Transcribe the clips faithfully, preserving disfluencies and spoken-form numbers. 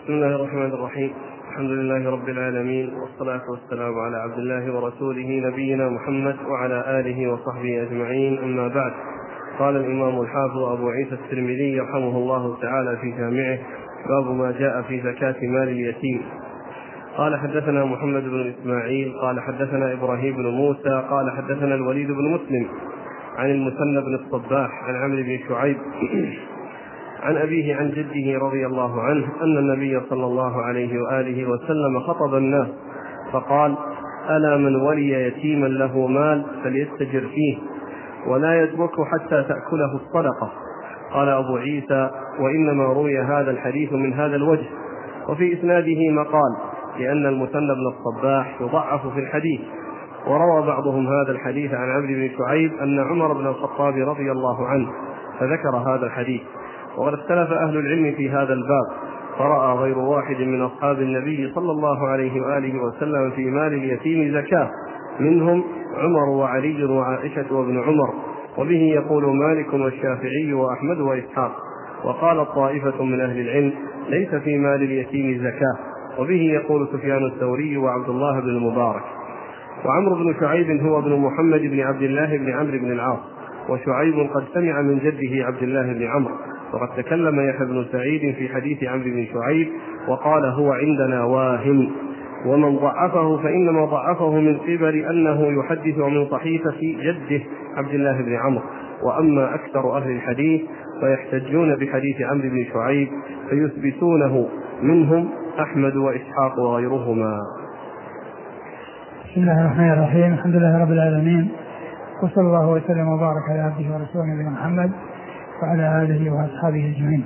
بسم الله الرحمن الرحيم. الحمد لله رب العالمين، والصلاة والسلام على عبد الله ورسوله نبينا محمد وعلى آله وصحبه أجمعين، أما بعد. قال الإمام الحافظ أبو عيسى الترمذي رحمه الله تعالى في جامعه: باب ما جاء في زكاة مال اليتيم. قال حدثنا محمد بن إسماعيل قال حدثنا إبراهيم بن موسى قال حدثنا الوليد بن مسلم عن المثنى بن الصباح عن عمرو بن شعيب عن أبيه عن جده رضي الله عنه أن النبي صلى الله عليه وآله وسلم خطب الناس فقال: ألا من ولي يتيما له مال فليستجر فيه ولا يتركه حتى تأكله الصدقة. قال أبو عيسى: وإنما روي هذا الحديث من هذا الوجه، وفي إسناده مقال، لأن المثنى بن الصباح يضعف في الحديث. وروى بعضهم هذا الحديث عن عمرو بن شعيب أن عمر بن الخطاب رضي الله عنه فذكر هذا الحديث. وقد اختلف أهل العلم في هذا الباب، فرأى غير واحد من أصحاب النبي صلى الله عليه وآله وسلم في مال اليتيم زكاة، منهم عمر وعلي وعائشة وابن عمر، وبه يقول مالك والشافعي وأحمد وإسحاق. وقال طائفة من أهل العلم: ليس في مال اليتيم زكاة، وبه يقول سفيان الثوري وعبد الله بن المبارك. وعمرو بن شعيب هو ابن محمد بن عبد الله بن عمرو بن العاص، وشعيب قد سمع من جده عبد الله بن عمرو. وقد تكلم يحيى بن سعيد في حديث عمرو بن شعيب وقال: هو عندنا واهم. ومن ضعفه فإنما ضعفه من قبل أنه يحدث من صحيفة جده عبد الله بن عمرو. وأما أكثر أهل الحديث فيحتجون بحديث عمرو بن شعيب فيثبتونه، منهم أحمد وإسحاق وغيرهما. بسم الله الرحمن الرحيم. الحمد لله رب العالمين، وصلى الله وسلم وبارك على عبده ورسوله نبينا محمد وعلى آله وأصحابه أجمعين.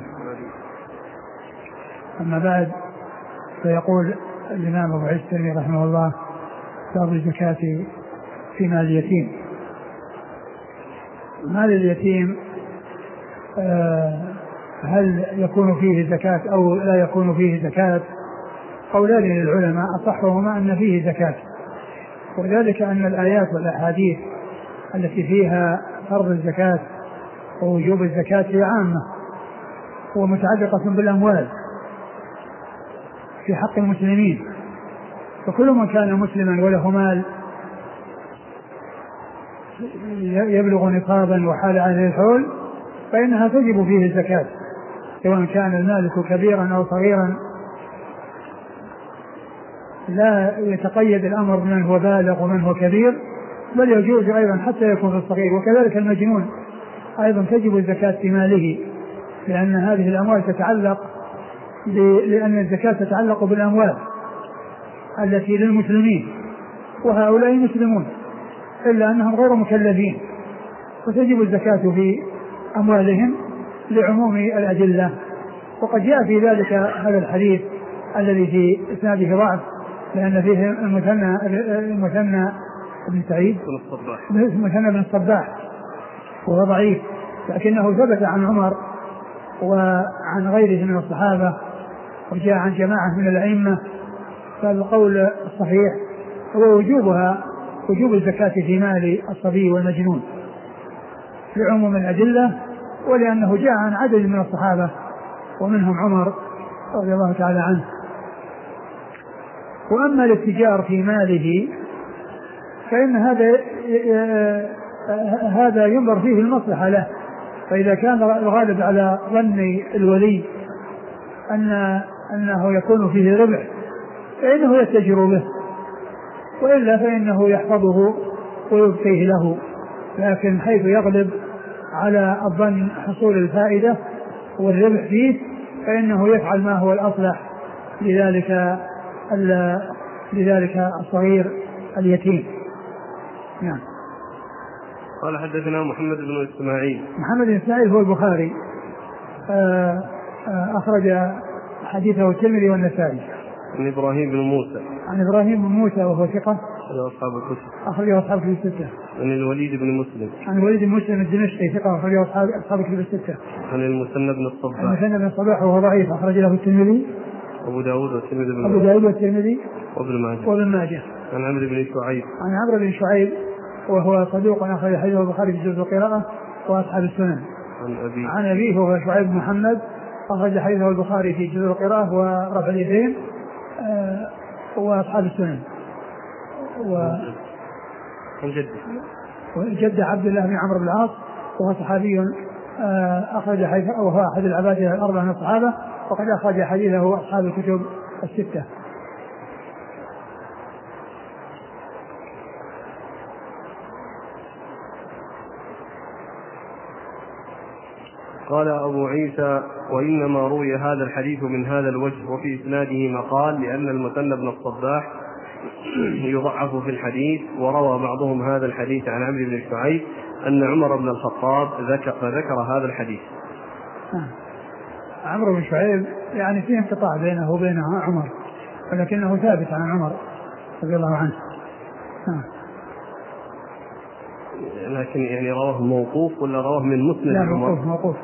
أما بعد، فيقول الإمام أبو عيسى الترمذي رحمه الله: باب الزكاة في مال اليتيم. مال اليتيم هل يكون فيه زكاة أو لا يكون فيه زكاة؟ قولان للعلماء، أصحهما أن فيه زكاة، وذلك أن الآيات والأحاديث التي فيها فرض الزكاة ووجوب الزكاة هي عامة ومتعلقة بالأموال في حق المسلمين، فكل من كان مسلما وله مال يبلغ نصابا وحال عليه الحول فإنها تجب فيه الزكاة، سواء كان المالك كبيرا أو صغيرا. لا يتقيد الأمر بمن هو بالغ ومن هو كبير، بل يجوز أيضا حتى يكون في الصغير. وكذلك المجنون أيضا تجب الزكاة في ماله، لأن هذه الأموال تتعلق لأن الزكاة تتعلق بالأموال التي للمسلمين، وهؤلاء مسلمون إلا أنهم غير مكلفين، فتجب الزكاة في أموالهم لعموم الأدلة. وقد جاء في ذلك هذا الحديث الذي في إسناده ضعف، لأن فيه المثنى المثنى بن سعيد المثنى بن الصباح وهو ضعيف، لكنه ثبت عن عمر وعن غيره من الصحابة، وجاء عن جماعة من الأئمة. فالقول الصحيح هو وجوبها وجوب الزكاة في مال الصبي والمجنون لعموم الأدلة، ولأنه جاء عن عدد من الصحابة ومنهم عمر رضي الله تعالى عنه. وأما الاتجار في ماله فإن هذا هذا ينظر فيه المصلحة له، فإذا كان الغالب على ظن الولي أن أنه يكون فيه ربح فإنه يتجر به، وإلا فإنه يحفظه ويبقيه له. لكن حيث يغلب على الظن حصول الفائدة والربح فيه فإنه يفعل ما هو الأصلح لذلك لذلك الصغير اليتيم. نعم. قال حدثنا محمد بن إسماعيل. محمد بن إسماعيل هو البخاري، أخرج حديثه الترمذي والنسائي. عن إبراهيم بن موسى. عن إبراهيم بن موسى وهو ثقة، أصحاب الكتب. أخرجه أصحاب الكتب الستة. عن الوليد بن مسلم. عن الوليد بن مسلم الدمشقي ثقة، أخرجه أصحاب أصحاب الكتب الستة. عن المثنى بن الصباح. المثنى بن الصباح وهو ضعيف، أخرج له الترمذي أبو داود والترمذي بن أبو داود والترمذي وابن ماجه. وابن ماجه. عن عمرو بن شعيب. عن عمرو بن شعيب وهو صدوق، أخرج حديثه البخاري في جزء القراءة وأصحاب السنن. عن أبيه. عن أبيه وهو شعيب بن محمد أخرج حديثه البخاري في جزء القراءة ورفع اليدين آه وأصحاب السنن. وجد عبد الله بن عمرو بن العاص وهو صحابي آه أخرج حديثه وهو أحد العبادة الأربعة من الصحابة وقد أخرج حديثه أصحاب الكتب الستة. قال أبو عيسى: وإنما روي هذا الحديث من هذا الوجه وفي إسناده مقال، لأن المثنى بن الصباح يضعف في الحديث. وروى بعضهم هذا الحديث عن عمرو بن شعيب أن عمر بن الخطاب ذكر, فذكر هذا الحديث. عمرو بن شعيب يعني فيه انقطاع بينه وبين عمر، ولكنه ثابت عن عمر رضي الله عنه. لكن يعني رواه موقوف ولا رواه من مسند لا عمر؟ موقوف موقوف.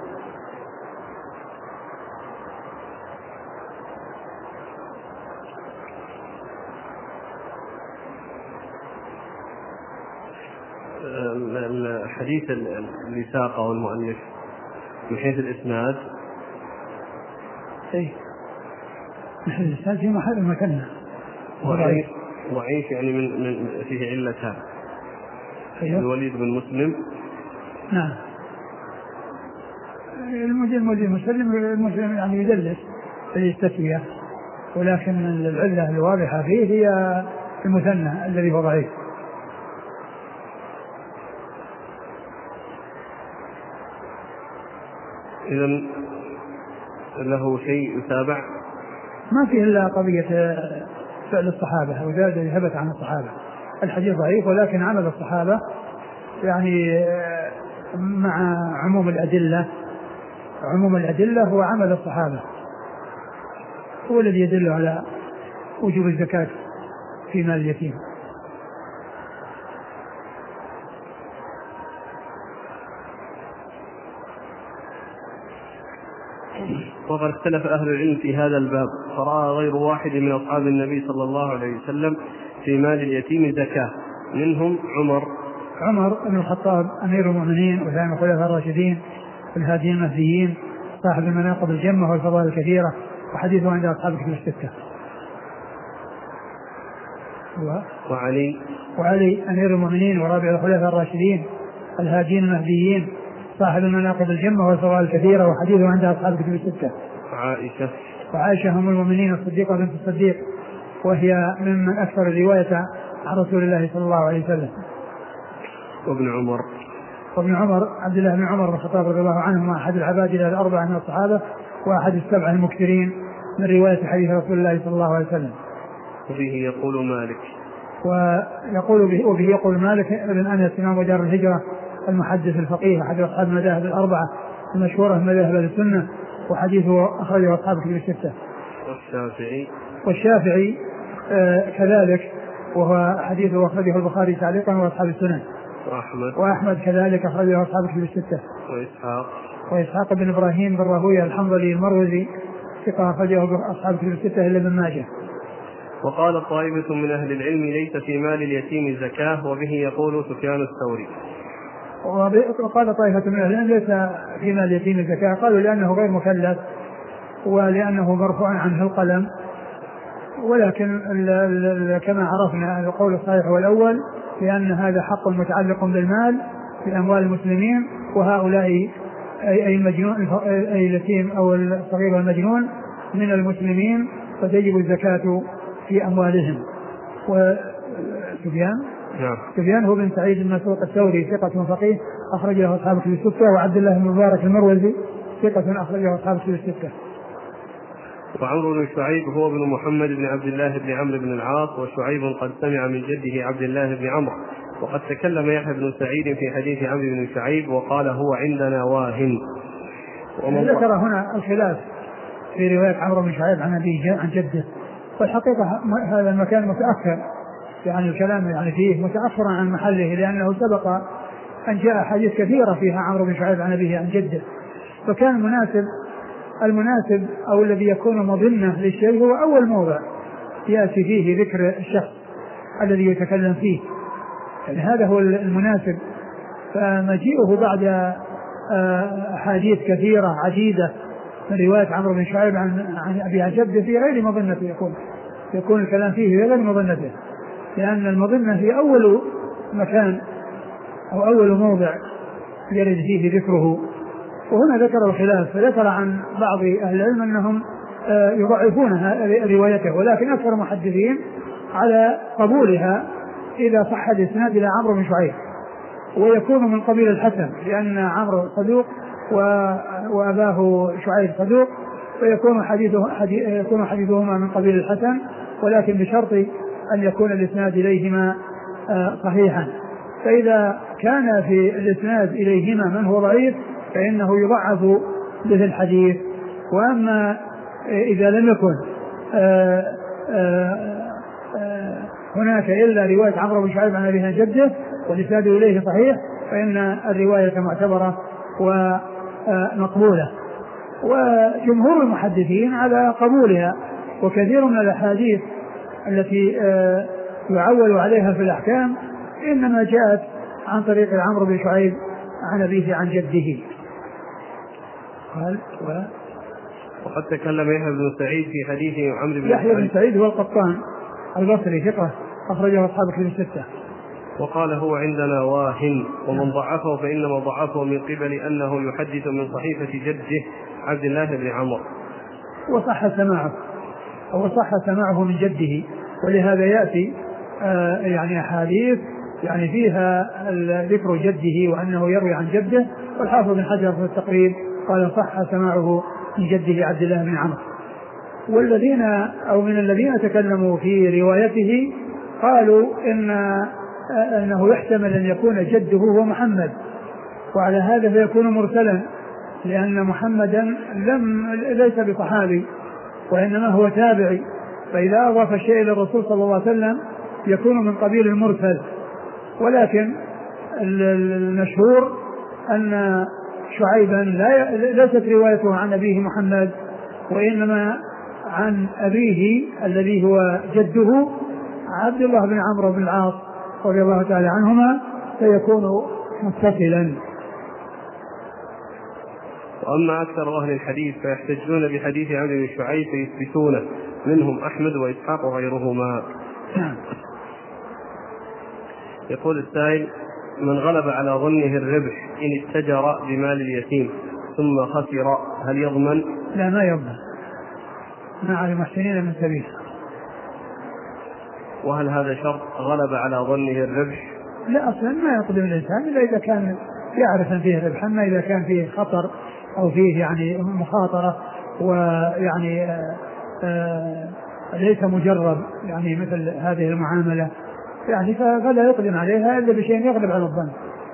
الحديث اللي ساقه المؤلف من حيث الإسناد اي من حيث الإسناد في محل مكانه ضعيف ضعيف يعني من, من فيه علتان. أيوه. الوليد بن مسلم. نعم. المسلم المسلم المسلم يعني يدلس في التسوية، ولكن العلة الواضحة فيه هي المثنى الذي هو ضعيف. إذن له شيء يتابع؟ ما فيه إلا قضية فعل الصحابة وزاد ثبت عن الصحابة. الحديث ضعيف ولكن عمل الصحابة يعني مع عموم الأدلة، عموم الأدلة هو عمل الصحابة هو الذي يدل على وجوب الزكاة في مال اليتيم. وقد اختلف أهل العلم في هذا الباب، فرأى غير واحد من أصحاب النبي صلى الله عليه وسلم في مال اليتيم زكاة، منهم عمر عمر بن الخطاب أمير المؤمنين وثاني الخلفاء الراشدين والهاديين المهديين صاحب المناقب الجمة والفضائل الكثيرة، وحديثه عند أصحاب الكتب الستة. وعلي وعلي أمير المؤمنين ورابع الخلفاء الراشدين الهاديين المهديين صاحب المناقب الجمة والفضائل الكثيرة، وحديثه عند أصحاب الكتب الستة. وعائشة وعائشة هم المؤمنين الصديقة بنت الصديق، وهي ممن أكثر الرواية عن رسول الله صلى الله عليه وسلم. وابن عمر وابن عمر عبد الله بن عمر بن الخطاب رضي الله عنهما أحد العبادلة الأربعة من الصحابة وأحد السبعة المكثرين من رواية حديث رسول الله صلى الله عليه وسلم. وبه يقول مالك ويقول به وبه يقول مالك ابن أنس إمام دار الهجرة المحدث الفقيه أحد أصحاب المذاهب الأربعة المشهورة من مذاهب السنة، وحديثه أخرجه أصحاب الكتب الستة. والشافعي والشافعي آه كذلك، وهو حديثه أخرجه البخاري تعليقا وأصحاب السنن. وأحمد وأحمد كذلك أخرجه أصحاب الكتب الستة. وإسحاق وإسحاق بن إبراهيم بن راهويه الحنظلي المروزي ثقة أخرجه أصحاب الكتب الستة إلا ابن ماجه. وقال طائفة من أهل العلم ليس في مال اليتيم زكاة، وبه يقول سفيان الثوري. وقال طائفة من أهل العلم ليس في مال اليتيم زكاة، قالوا لأنه غير مكلف ولأنه مرفوع عنه القلم، ولكن ال ال كما عرفنا القول الصحيح هو الأول، لأن هذا حق متعلق بالمال في أموال المسلمين، وهؤلاء أي المجنون أي اليتيم أو الصغير والمجنون من المسلمين، فتجب الزكاة في أموالهم. وسفيان نعم. سفيان هو بن سعيد المسروق الثوري ثقة فقيه أخرج له أصحاب الكتب الستة، وعبد الله بن مبارك المروزي ثقة أخرج له أصحاب الكتب الستة. وعمرو بن شعيب هو ابن محمد بن عبد الله بن عمرو بن العاص، وشعيب قد سمع من جده عبد الله بن عمرو. وقد تكلم يحيى بن سعيد في حديث عمرو بن شعيب وقال هو عندنا واهن. ذكر هنا الخلاف في رواية عمرو بن شعيب عن أبيه عن جده، والحقيقة هذا المكان متأخر، يعني الكلام يعني فيه متأخر عن محله، لأنه سبق أن جاء حديث كثيرة فيها عمرو بن شعيب عن أبيه عن جده، فكان المناسب المناسب أو الذي يكون مظنة للشيء هو أول موضع يأتي فيه ذكر الشخص الذي يتكلم فيه، يعني هذا هو المناسب. فمجيئه بعد أحاديث كثيرة عديدة من رواية عمرو بن شعيب عن عن أبي عن جده في غير مظنته، يكون يكون الكلام فيه في غير مظنته، لأن المظنة هي أول مكان أو أول موضع يرد فيه ذكره، وهنا ذكر الخلاف، فذكر عن بعض أهل العلم أنهم يضعفونها روايته، ولكن أكثر المحدثين على قبولها إذا صح الإسناد إلى عمرو بن شعيب، ويكون من قبيل الحسن، لأن عمرو صدوق وأباه شعيب صدوق، فيكون حديثه حديث يكون حديثهما من قبيل الحسن، ولكن بشرط أن يكون الإسناد إليهما صحيحا. فإذا كان في الإسناد إليهما من هو ضعيف فإنه يضعف به الحديث. وأما إذا لم يكن آآ آآ آآ هناك إلا رواية عمرو بن شعيب عن أبيه عن جده والإسناد إليه صحيح فإن الرواية معتبرة ومقبولة، وجمهور المحدثين على قبولها. وكثير من الأحاديث التي يعول عليها في الأحكام إنما جاءت عن طريق عمرو بن شعيب عن أبيه عن جده. قال و... وقد تكلم يحيى بن سعيد في حديث عمرو بن يحيى بن سعيد هو القطان البصري ثقة أخرجه أصحاب الكتب الستة، وقال هو عندنا واهن، ومن ضعفه فإنما ضعفه من قبل أنه يحدث من صحيفة جده عبد الله بن عمرو، وصح سماعه أو صح سماعه من جده، ولهذا يأتي آه يعني أحاديث يعني فيها ذكر جده وأنه يروي عن جده، والحافظ بن حجر في التقريب قال صح سماعه من جده عبد الله بن عمرو. والذين أو من الذين تكلموا في روايته قالوا إن أنه يحتمل أن يكون جده هو محمد، وعلى هذا فيكون مرسلا، لأن محمدا لم ليس بصحابي وإنما هو تابعي، فإذا أضاف الشيء إلى الرسول صلى الله عليه وسلم يكون من قبيل المرسل. ولكن المشهور أن شعيبا لا ليست روايته عن أبيه محمد، وإنما عن أبيه الذي هو جده عبد الله بن عمرو بن العاص رضي الله تعالى عنهما، فيكون متصلا. وأما أكثر أهل الحديث فيحتجون بحديث عمرو بن شعيب فيثبتونه، منهم أحمد وإسحاق وغيرهما. يقول السائل: من غلب على ظنه الربح إن اتجر بمال اليتيم ثم خسر هل يضمن؟ لا، ما يضمن، ما على المحسنين من سبيل. وهل هذا شرط غلب على ظنه الربح؟ لا، أصلا ما يقدم الإنسان إلا إذا كان يعرف أن فيه ربح، أما إذا كان فيه خطر أو فيه يعني مخاطرة ويعني آآ آآ ليس مجرد يعني مثل هذه المعاملة يعني فلا يقدم عليها إلا بشيء يغلب على الظن.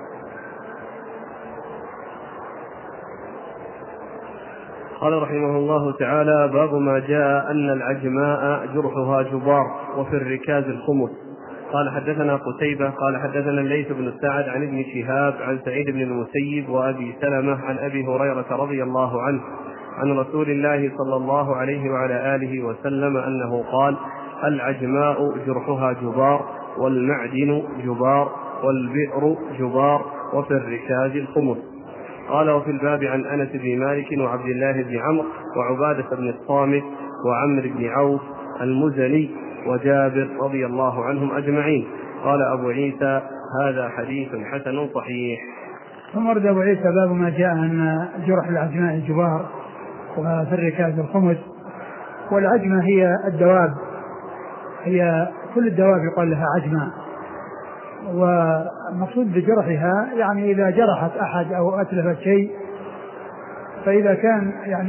قال رحمه الله تعالى: باب ما جاء أن العجماء جرحها جبار وفي الركاز الخمس. قال حدثنا قتيبة قال حدثنا الليث بن سعد عن ابن شهاب عن سعيد بن المسيب وأبي سلمة عن أبي هريرة رضي الله عنه عن رسول الله صلى الله عليه وعلى آله وسلم أنه قال: العجماء جرحها جبار والمعدن جبار والبئر جبار وفي الركاز الخمس. قال: وفي الباب عن أنس بن مالك وعبد الله بن عمرو وعبادة بن الصامت وعمرو بن عوف المزني وجابر رضي الله عنهم أجمعين. قال أبو عيسى: هذا حديث حسن صحيح. ثم ورد أبو عيسى باب ما جاء أن جرح العجماء الجبار وفي الركاز الخمس. والعجمة هي الدواب، هي كل الدواب يقال لها عجمة، والمقصود بجرحها يعني إذا جرحت أحد أو أتلفت شيء، فإذا كان يعني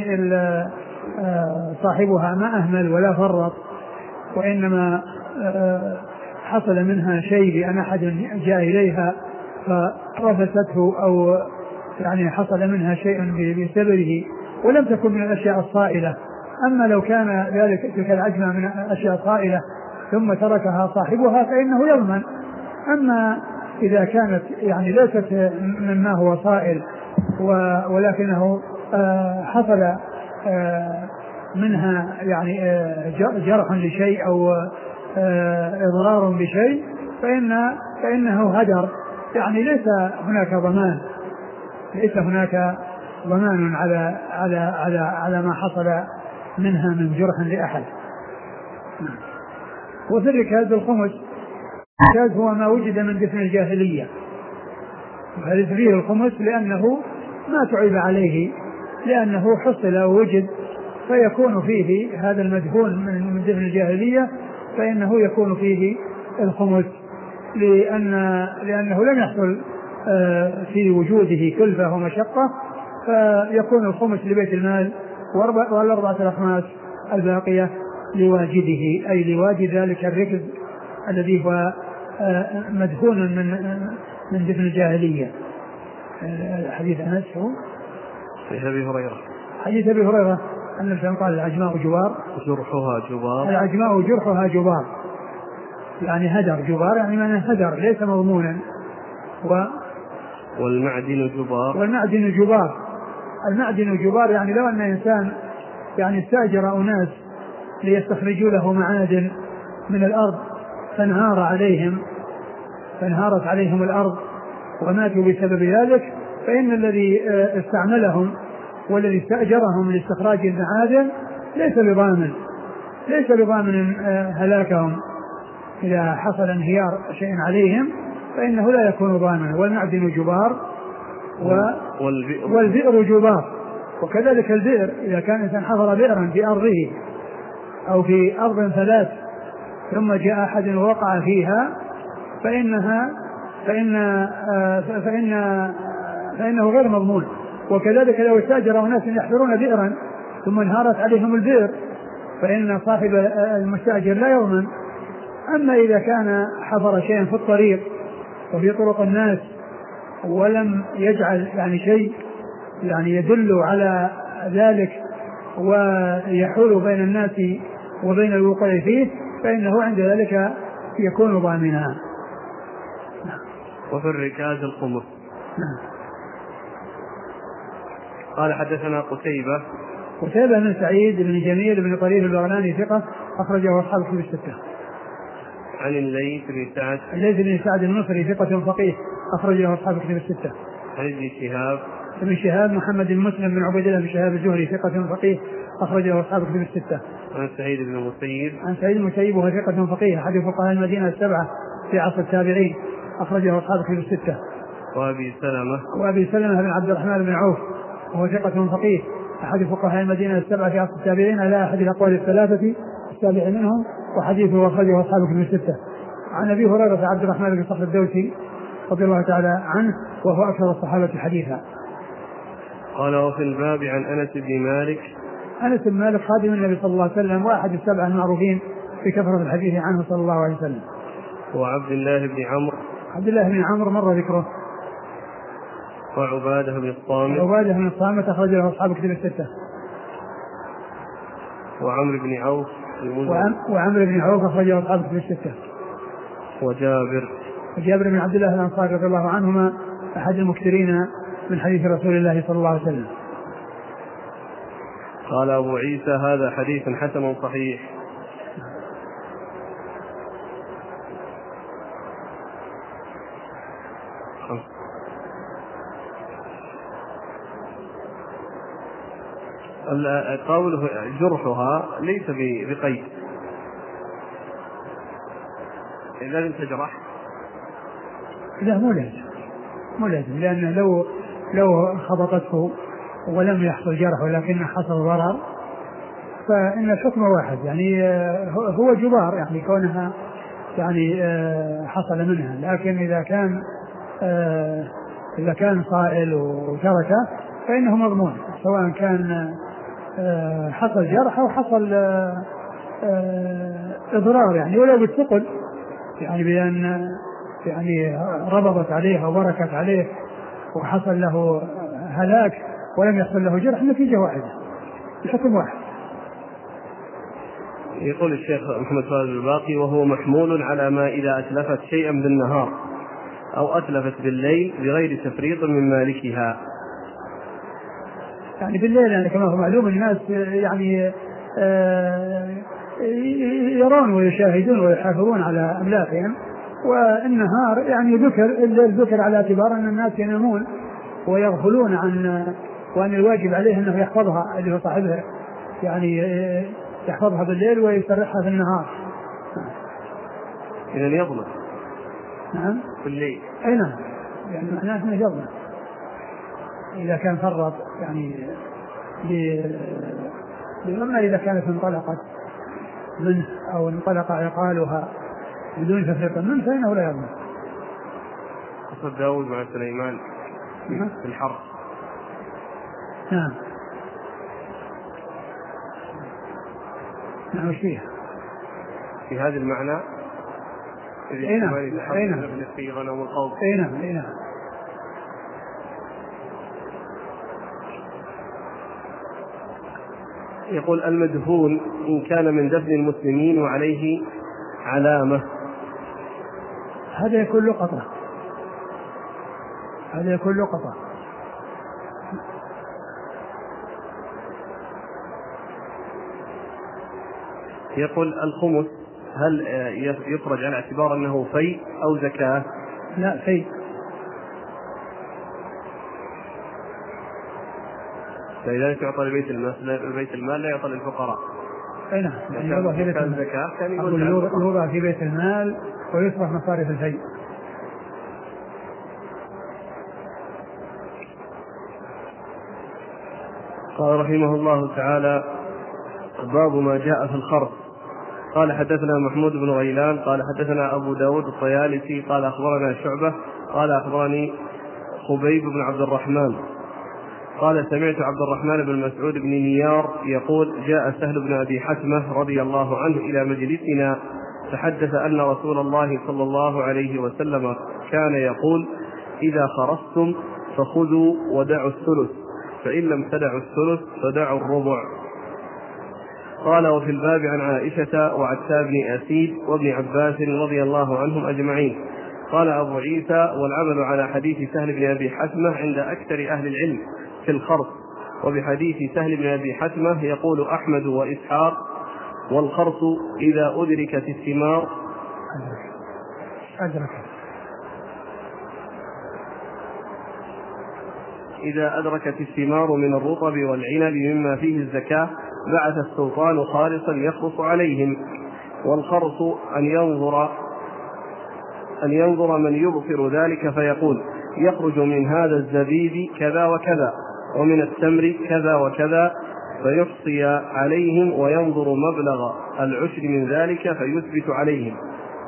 صاحبها ما أهمل ولا فرط وإنما حصل منها شيء لأن أحد جاء إليها فرفسته أو يعني حصل منها شيء بسببه ولم تكن من الأشياء الصائلة. أما لو كان ذلك تلك العجمة من الأشياء الصائلة ثم تركها صاحبها فإنه يضمن. أما إذا كانت يعني ليست مما هو صائل ولكنه حصل منها يعني جرح لشيء أو إضرار بشيء فإن فإنه هدر، يعني ليس هناك ضمان، ليس هناك ضمان على على على على ما حصل منها من جرح لأحد. وفي الركاز الخمس، الركاز هو ما وجد من دفن الجاهلية، هذا فيه الخمس لأنه ما تعيب عليه، لأنه حصل أو وجد فيكون فيه هذا المدفون من دفن الجاهلية، فإنه يكون فيه الخمس، لأن لأنه لم يحصل في وجوده كلفة ومشقة، فيكون الخمس لبيت المال والأربعة الأخماس الباقية لواجده، أي لواجد ذلك الركز الذي هو مدفون من من دفن الجاهلية. حديث أنس هو حديث أبي هريرة حديث أبي هريرة أن النبي قال العجماء جبار جرحها جبار العجماء جرحها جبار، يعني هدر، جبار يعني من هدر ليس مضمونا. و والمعدن جبار والمعدن جبار المعدن جبار يعني لو أن إنسان يعني استأجر أناس ليستخرجوا له معادن من الأرض فانهار عليهم فانهارت عليهم الأرض وماتوا بسبب ذلك، فإن الذي استعملهم والذي استأجرهم لاستخراج المعادن ليس بضامن ليس بضامن هلاكهم إذا حصل انهيار شيء عليهم، فإنه لا يكون ضامنا. والمعدن جبار والبئر, والبئر جبار، وكذلك البئر إذا كان إنسان حفر بئرا في أرضه أو في أرض ثلاث ثم جاء أحد ووقع فيها فإنها فإن فإن فإنه غير مضمون. وكذلك لو استأجر ناس يحفرون بئرا ثم انهارت عليهم البئر فإن صاحب المستأجر لا يضمن. أما إذا كان حفر شيئا في الطريق وفي طرق الناس ولم يجعل يعني شيء يعني يدل على ذلك ويحول بين الناس وبين الوقوع فيه، فإنه عند ذلك يكون ضامنا. وفي الركاز الخمس. قال حدثنا قتيبة قتيبة بن سعيد بن جميل بن طريف البغلاني ثقة أخرجه أصحاب الكتب الستة. عن الليث بن سعد الليث بن سعد المصري ثقة فقيه أخرجه أصحاب الكتب الستة. عن ابن شهاب ابن شهاب محمد بن مسلم بن عبيد الله بن شهاب الزهري ثقة فقيه أخرجه أصحاب الكتب الستة. عن سعيد بن المسيب عن سعيد بن المسيب وهو ثقة فقيه أحد فقهاء المدينة السبعة في عصر التابعين أخرجه أصحاب الكتب الستة. وأبي سلمة وأبي سلمة بن عبد الرحمن بن عوف وهو ثقة فقيه أحد فقهاء المدينة السبعة في عصر التابعين على أحد الأقوال الثلاثة السابع منهم، وحديثه أخرجه أصحاب الكتب الستة. عن أبي هريرة عبد الرحمن بن صخر الدوسي رضي الله تعالى عنه وهو أكثر الصحابة حديثا. قال وفي الباب عن أنس بن مالك. أنس بن مالك خادم النبي صلى الله عليه وسلم وأحد السبعة المعروفين بكثرة الحديث عنه صلى الله عليه وسلم. وعبد الله بن عمرو عبد الله بن عمرو مر ذكره. وعبادة بن الصامت وعبادة بن الصامت أخرج له أصحاب كتب الستة. وعمرو بن عوف وعمرو بن عوف أخرج له أصحاب كتب الستة. وجابر وجابر بن عبد الله الأنصاري رضي الله عنهما أحد المكثرين من حديث رسول الله صلى الله عليه وسلم. قال أبو عيسى هذا حديث حسن صحيح. قوله جرحها ليس بقيد، لازم تجرح. لا مو لازم مو لازم لأنه لو لو خبطته ولم يحصل جرح ولكن حصل ضرر فإن الحكم واحد، يعني هو جبار يعني كونها يعني حصل منها، لكن إذا كان إذا كان صائل وتركه فإنه مضمون سواء كان حصل جرح أو حصل إضرار يعني ولو بالثقل، يعني بأن يعني ربطت عليه وبركت عليه وحصل له هلاك ولم يحصل له جرح، نتيجة واحدة الحكم واحد. يقول الشيخ محمد فاضل الباقي وهو محمول على ما إذا أتلفت شيئا بالنهار أو أتلفت بالليل بغير تفريط من مالكها. يعني بالليل يعني كما هو معلوم الناس يعني يرون ويشاهدون ويحافظون على أملاكهم، والنهار يعني ذكر الليل ذكر على اعتبار أن الناس ينامون ويغفلون عن وأن الواجب عليه أنه يحفظها اللي هو صاحبها، يعني يحفظها بالليل ويسرحها في النهار. إذن يضمن. نعم في الليل. أي نعم، يعني معناه أنه يضمن إذا كان فرط، يعني لما إذا كانت انطلقت منه أو انطلق عقالها بدون تفريط منه فإنه لا يضمن. قصد داود مع سليمان في الحرب. نعم نعم فيها في هذا المعنى. اي نعم اي نعم في غنم القوم. اي نعم اي نعم. يقول المدفون إن كان من دفن المسلمين وعليه علامة، هذا يكون لقطة، هذا يكون لقطة. يقول الخمس هل يخرج على اعتبار أنه في أو زكاة؟ لا في. فإذا يعطى لبيت المال، بيت المال لا يعطى للفقراء. أي نعم، يعني يوضع في بيت المال، كان يوضع في بيت المال ويصرف مصارف الفي. قال رحمه الله تعالى: باب ما جاء في الخرص. قال حدثنا محمود بن غيلان قال حدثنا أبو داود الطيالسي قال أخبرنا شعبة قال أخبرني خبيب بن عبد الرحمن قال سمعت عبد الرحمن بن مسعود بن نيار يقول: جاء سهل بن أبي حتمة رضي الله عنه إلى مجلسنا فحدث أن رسول الله صلى الله عليه وسلم كان يقول: إذا خرجتم فخذوا ودعوا الثلث، فإن لم تدعوا الثلث فدعوا الربع. قال: وفي الباب عن عائشة وعتاب بن أسيد وابن عباس رضي الله عنهم أجمعين. قال أبو عيسى: والعمل على حديث سهل بن أبي حتمة عند أكثر أهل العلم في الخرص، وبحديث سهل بن أبي حتمة يقول أحمد وإسحاق: والخرص إذا أدركت الثمار أدركت إذا أدركت الثمار من الرطب والعنب مما فيه الزكاة بعث السلطان خالصا يخرص عليهم. والخرص أن ينظر أن ينظر من يبصر ذلك فيقول: يخرج من هذا الزبيب كذا وكذا، ومن التمر كذا وكذا، فيحصي عليهم وينظر مبلغ العشر من ذلك فيثبت عليهم،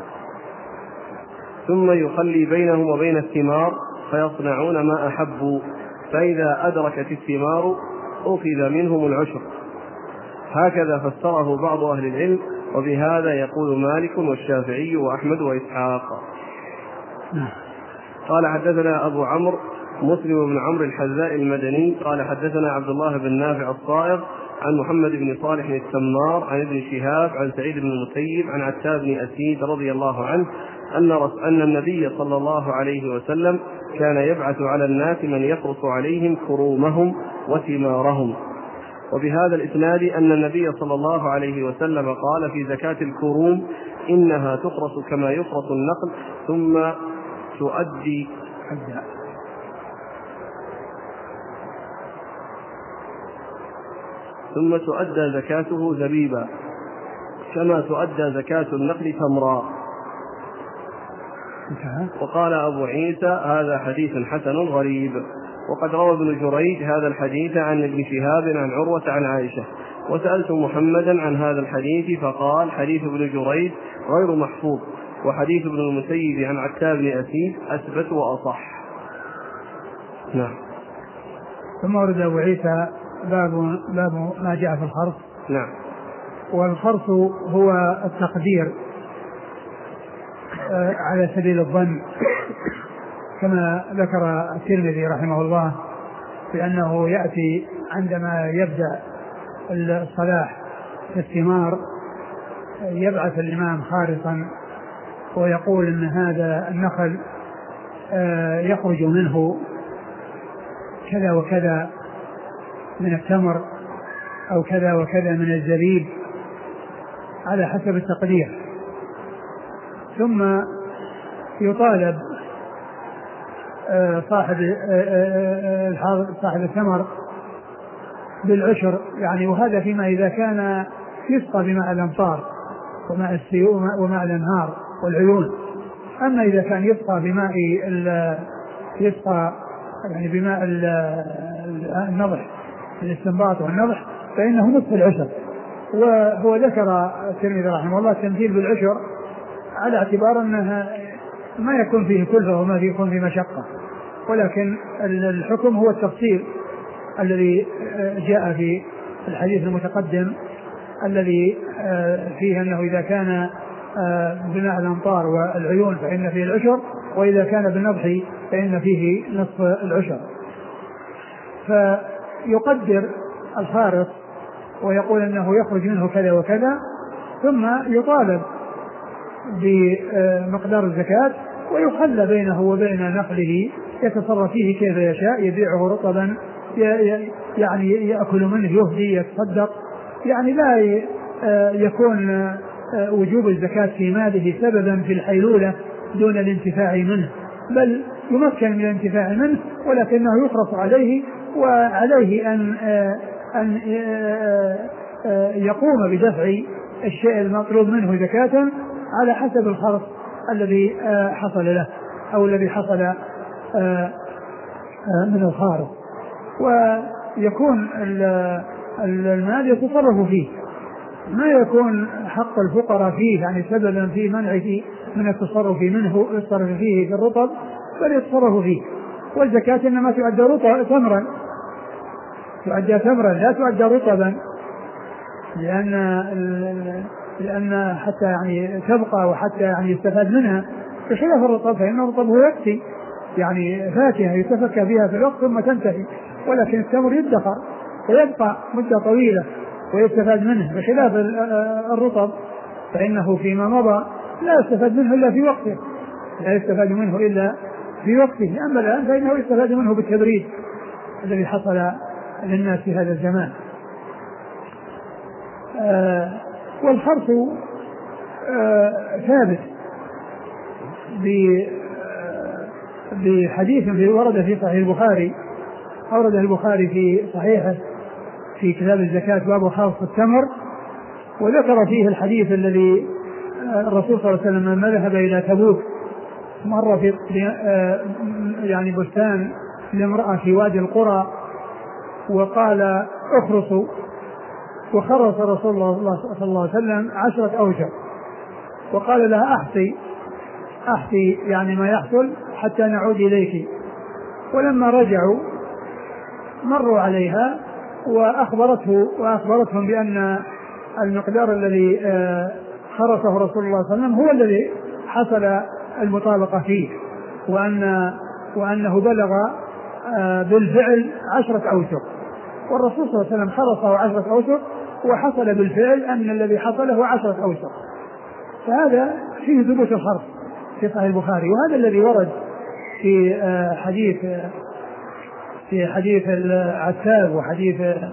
ثم يخلي بينهم وبين الثمار فيصنعون ما أحبوا، فإذا أدركت الثمار أخذ منهم العشر. هكذا فسره بعض أهل العلم، وبهذا يقول مالك والشافعي وأحمد وإسحاق. قال حدثنا أبو عمرو مسلم بن عمرو الحذاء المدني قال حدثنا عبد الله بن نافع الصائغ عن محمد بن صالح التمار عن ابن شهاب عن سعيد بن المسيب عن عتاب بن أسيد رضي الله عنه أن أن النبي صلى الله عليه وسلم كان يبعث على الناس من يقرص عليهم كرومهم وثمارهم. وبهذا الإسناد أن النبي صلى الله عليه وسلم قال في زكاة الكروم: إنها تخرص كما يخرص النقل ثم تؤدي ثم تؤدى زكاته زبيبا كما تؤدى زكاة النقل تمرا. وقال أبو عيسى: هذا حديث حسن غريب. وقد روى ابن جريج هذا الحديث عن ابن شهاب عن عروة عن عائشة. وسألت محمدا عن هذا الحديث فقال: حديث ابن جريج غير محفوظ، وحديث ابن المسيب عن عتاب بن أسيد أثبت وأصح. نعم. ثم ورد أبو عيسى باب, باب ما جاء في الخرص. نعم. والخرص هو التقدير على سبيل الظن، كما ذكر الترمذي رحمه الله بأنه يأتي عندما يبدأ الصلاح في الثمار يبعث الإمام خارصا ويقول إن هذا النخل يخرج منه كذا وكذا من التمر أو كذا وكذا من الزبيب على حسب التقدير، ثم يطالب صاحب صاحب الثمر بالعشر يعني، وهذا فيما إذا كان يسقى بماء الأمطار وماء السيول وماء الأنهار والعيون. أما إذا كان يسقى بماء يسقى يعني بماء النضح الاستنباط والنضح فإنه نصف العشر. وهو ذكر الترمذي رحمه الله التمثيل بالعشر على اعتبار أنها ما يكون فيه كلفة وما يكون فيه مشقة، ولكن الحكم هو التفصيل الذي جاء في الحديث المتقدم الذي فيه أنه إذا كان بماء الأمطار والعيون فإن فيه العشر، وإذا كان بالنضح فإن فيه نصف العشر. فيقدر الخارص ويقول أنه يخرج منه كذا وكذا، ثم يطالب بمقدار الزكاة ويخلى بينه وبين نقله يتصرف فيه كيف يشاء، يبيعه رطبا يعني يأكل منه، يهدي، يتصدق، يعني لا يكون وجوب الزكاة في ماله سببا في الحيلولة دون الانتفاع منه، بل يمكن من الانتفاع منه ولكنه يخرص عليه، وعليه أن أن يقوم بدفع الشيء المطلوب منه زكاة على حسب الخرص الذي حصل له أو الذي حصل من الخارص، ويكون المال يتصرف فيه، ما يكون حق الفقراء فيه يعني سببا في منعه من التصرف منه يتصرف فيه في الرطب، بل يتصرف فيه. والزكاة إنما تؤدى رطبا تمرا، تؤدى تمرا لا تؤدى رطبا، لأن لأن حتى يعني تبقى وحتى يعني يستفاد منها، بخلاف الرطب فإن الرطب هو يكفي يعني فاكهة يتفكى بها في الوقت ثم تنتهي، ولكن التمر يدخر ويبقى مدة طويلة ويستفاد منه، بخلاف الرطب فإنه فيما مضى لا يستفاد منه إلا في وقته، لا يستفاد منه إلا في وقته. أما الآن فإنه يستفاد منه بالتبريد الذي حصل للناس في هذا الزمان. آه والخرص آه ثابت بحديث في ورد في صحيح البخاري، أورد البخاري في صحيحه في كتاب الزكاة باب خاص التمر، وذكر فيه الحديث الذي الرسول صلى الله عليه وسلم لما ذهب إلى تبوك مر في يعني بستان لامرأة في وادي القرى وقال اخرصوا، وخرص رسول الله صلى الله عليه وسلم عشرة أوجه وقال لها أحصي أحصي يعني ما يحصل حتى نعود إليك. ولما رجعوا مروا عليها وأخبرته وأخبرتهم بأن المقدار الذي خرصه رسول الله صلى الله عليه وسلم هو الذي حصل المطابقة فيه، وأن وأنه بلغ بالفعل عشرة أوسق، والرسول صلى الله عليه وسلم خرصه عشرة أوسق وحصل بالفعل أن الذي حصل هو عشرة أوسق. فهذا فيه ثبوت الخرص في صحيح البخاري، وهذا الذي ورد في حديث في حديث العتاب وحديث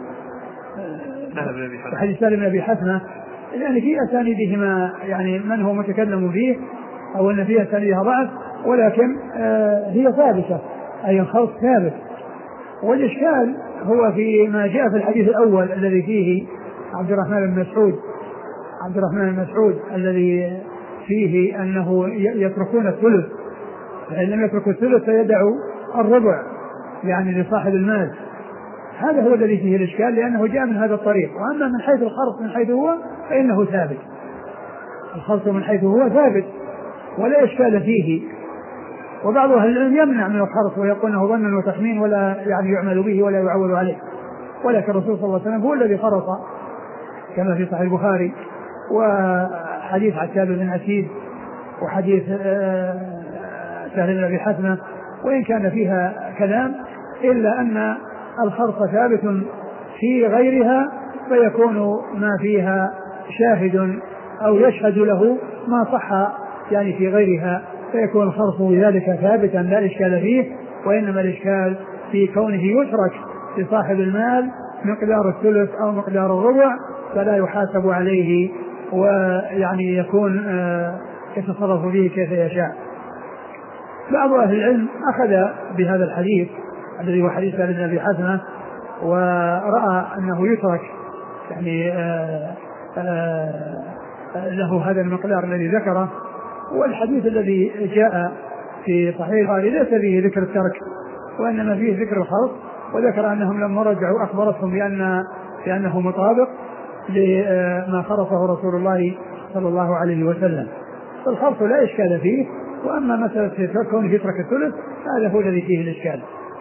حديث سالم بن أبي حثمة، لأن في أسانيدهما يعني من هو متكلم فيه أو أن فيها أسانيدها ضعف، ولكن هي ثابتة، أي الخرص ثابت. والإشكال هو في ما جاء في الحديث الأول الذي فيه عبد الرحمن بن مسعود عبد الرحمن بن مسعود الذي فيه أنه يتركون الثلث، فإن لم يتركوا الثلث فيدعوا الربع يعني لصاحب المال. هذا هو الذي فيه الإشكال لأنه جاء من هذا الطريق. وأما من حيث الخرص من حيث هو فإنه ثابت، الخرص من حيث هو ثابت ولا إشكال فيه. وبعض أهل العلم يمنع من الخرص ويقول انه ظن وتخمين ولا يعني يعمل به ولا يعول عليه، ولكن الرسول صلى الله عليه وسلم هو الذي خرص كما في صحيح البخاري، وحديث عتاب بن أسيد وحديث سهل بن أبي حثمة وإن كان فيها كلام إلا أن الخرص ثابت في غيرها، فيكون ما فيها شاهد أو يشهد له ما صح يعني في غيرها، فيكون الخرص بذلك ثابتا لا إشكال فيه. وإنما الإشكال في كونه يترك لصاحب المال مقدار الثلث أو مقدار الربع فلا يحاسب عليه ويعني يكون يتصرف به كيف يشاء. بعض أهل العلم أخذ بهذا الحديث الذي هو حديث سهل بن أبي حثمة ورأى أنه يترك يعني آآ آآ له هذا المقدار الذي ذكره. والحديث الذي جاء في صحيح البخاري ليس فيه ذكر الترك وإنما فيه ذكر الخلط، وذكر أنهم لما رجعوا أخبرتهم بأن بأنه مطابق لما خرصه رسول الله صلى الله عليه وسلم. فالخلط لا إشكال فيه، وأما مسألة كونه يترك الثلث هذا هو الذي فيه الإشكال.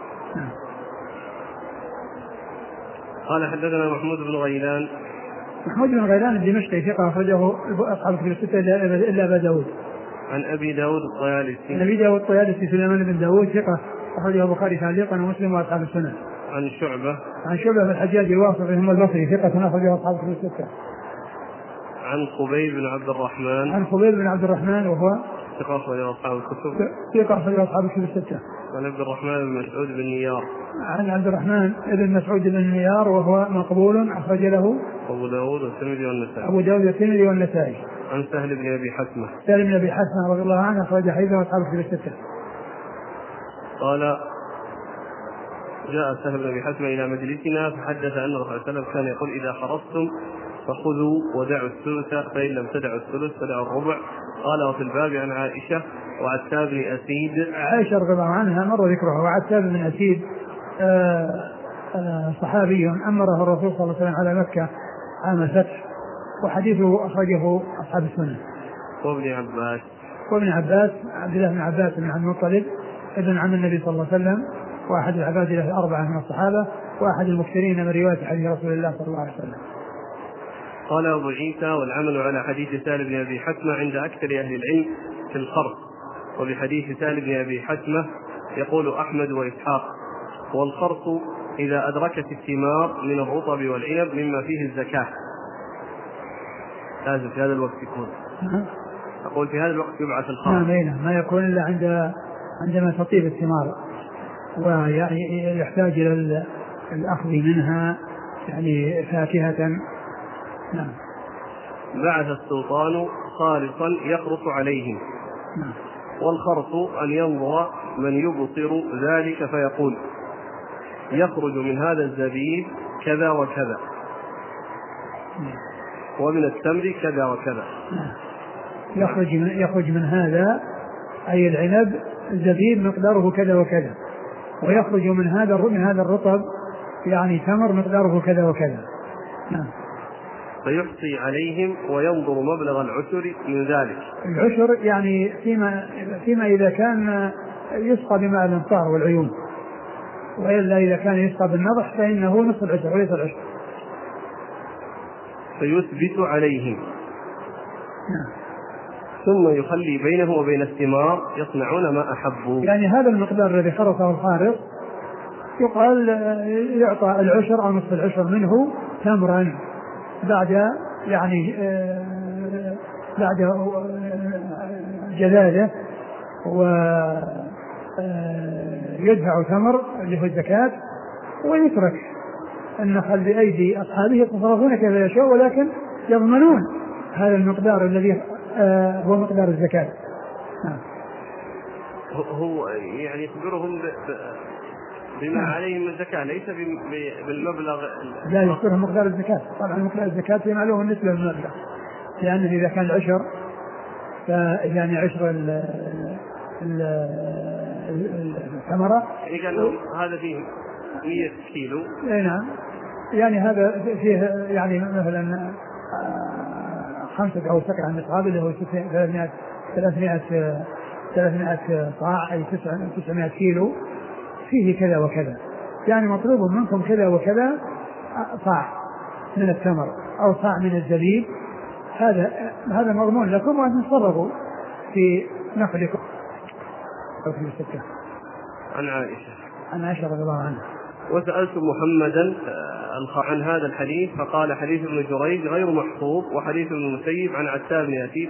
قال حدثنا محمود بن غيلان. محمود بن غيلان الدمشقي ثقة أخرجه أصحاب الكتب الستة إلا أبا داود. عن أبي داود الطيالسي. عن أبي داود الطيالسي سليمان بن داود ثقة أخرجه البخاري تعليقا ومسلم وأصحاب السنن. عن شعبة. عن شعبة بن الحجاج الواسطي هم البصري ثقة أخرجه أصحاب الكتب الستة. عن خبيب بن عبد الرحمن. عن خبيب بن عبد الرحمن وهو ثقة أخرجه أصحاب الكتب. ثقة أخرجه أصحاب الكتب الستة. عن عبد الرحمن بن مسعود بن نيار. عن عبد الرحمن بن مسعود بن نيار وهو مقبول أخرج له أبو داود والترمذي والنسائي. أبو داود والترمذي والنسائي. عن سهل بن أبي حثمة. سهل بن أبي حثمة رضي الله عنه أخرج حديثه أصحاب الكتب الستة. قال جاء سهل بن أبي حثمة إلى مجلسنا فحدث أن الرسول صلى الله عليه وسلم كان يقول إذا خرجتم فخذوا ودعوا الثلث فإن لم تدعوا الثلث فدعوا الربع. قال وفي الباب عن عائشة وعتاب بن أسيد. عائشة رضي الله عنها مر ذكرها. وعتاب بن أسيد آآ آآ صحابي أمره الرسول صلى الله عليه وسلم على مكة عام الفتح، وحديثه أخرجه أصحاب السنة. وابن عباس. وابن عباس عبد الله بن عباس بن عبد المطلب ابن عم النبي صلى الله عليه وسلم، واحد العباد له الأربعة من الصحابة، واحد المكثرين من رواية حديث رسول الله صلى الله عليه وسلم. قال أبو عيسى والعمل على حديث سهل بن أبي حثمة عند أكثر أهل العلم في الخرص. وبحديث سهل بن أبي حثمة يقول أحمد وإسحاق والخرص إذا أدركت الثمار من الرطب والعنب مما فيه الزكاة لازم في هذا الوقت يكون. أقول في هذا الوقت يبعث الخرص. نعم ما يكون إلا عند عندما تطيب الثمار ويحتاج إلى الأخذ منها يعني فاكهة. نعم. بعث السلطان خالصا يخرص عليهم. نعم. والخرص أن ينظر من يبصر ذلك فيقول يخرج من هذا الزبيب كذا وكذا ومن التمر كذا وكذا. يخرج من, يخرج من هذا أي العنب الزبيب مقداره كذا وكذا، ويخرج من هذا من هذا الرطب يعني تمر مقداره كذا وكذا. نعم. فيحصي عليهم وينظر مبلغ العشر من ذلك. العشر يعني فيما فيما إذا كان يسقى بماء الأمطار والعيون، وإلا إذا كان يسقى بالنضح فإنه نصف العشر وليس العشر. فيثبت عليهم. نعم. ثم يخلي بينه وبين الثمار يصنعون ما أحبوا. يعني هذا المقدار الذي خرصه الخارص يقال يعطى العشر أو نصف العشر منه تمرا بعد يعني آه بعد جلاله، ويدفع تمر اللي هو الزكاة، ويترك النخل بأيدي أصحابه يتصرفون كيف يشاء، ولكن يضمنون هذا المقدار الذي آه هو مقدار الزكاة. نعم. هو يعني يخبرهم بما عليهم الزكاة ليس بالمبلغ. لا يخبرهم مقدار الزكاة. طبعا مقدار الزكاة في معلوم بالنسبة للمبلغ، لأنه إذا كان العشر فيعني عشر الثمرة يعني قال هذا فيه مئة كيلو. نعم. يعني هذا فيه يعني مثلا خمسة أو سبعة نصاب اللي هو ثلاثمائة ثلاثمائة ثلاثمائة صاع أي تسعمائة كيلو، فيه كذا وكذا، يعني مطلوب منكم كذا وكذا صاع من التمر أو صاع من الزبيب، هذا هذا مضمون لكم وأن تصرفوا في نخلكم. عن عائشة عن عائشة رضي الله عنها. وسألت محمدا عن هذا الحديث فقال حديث ابن جريج غير محفوظ وحديث ابن المسيب عن عتاب بن أسيد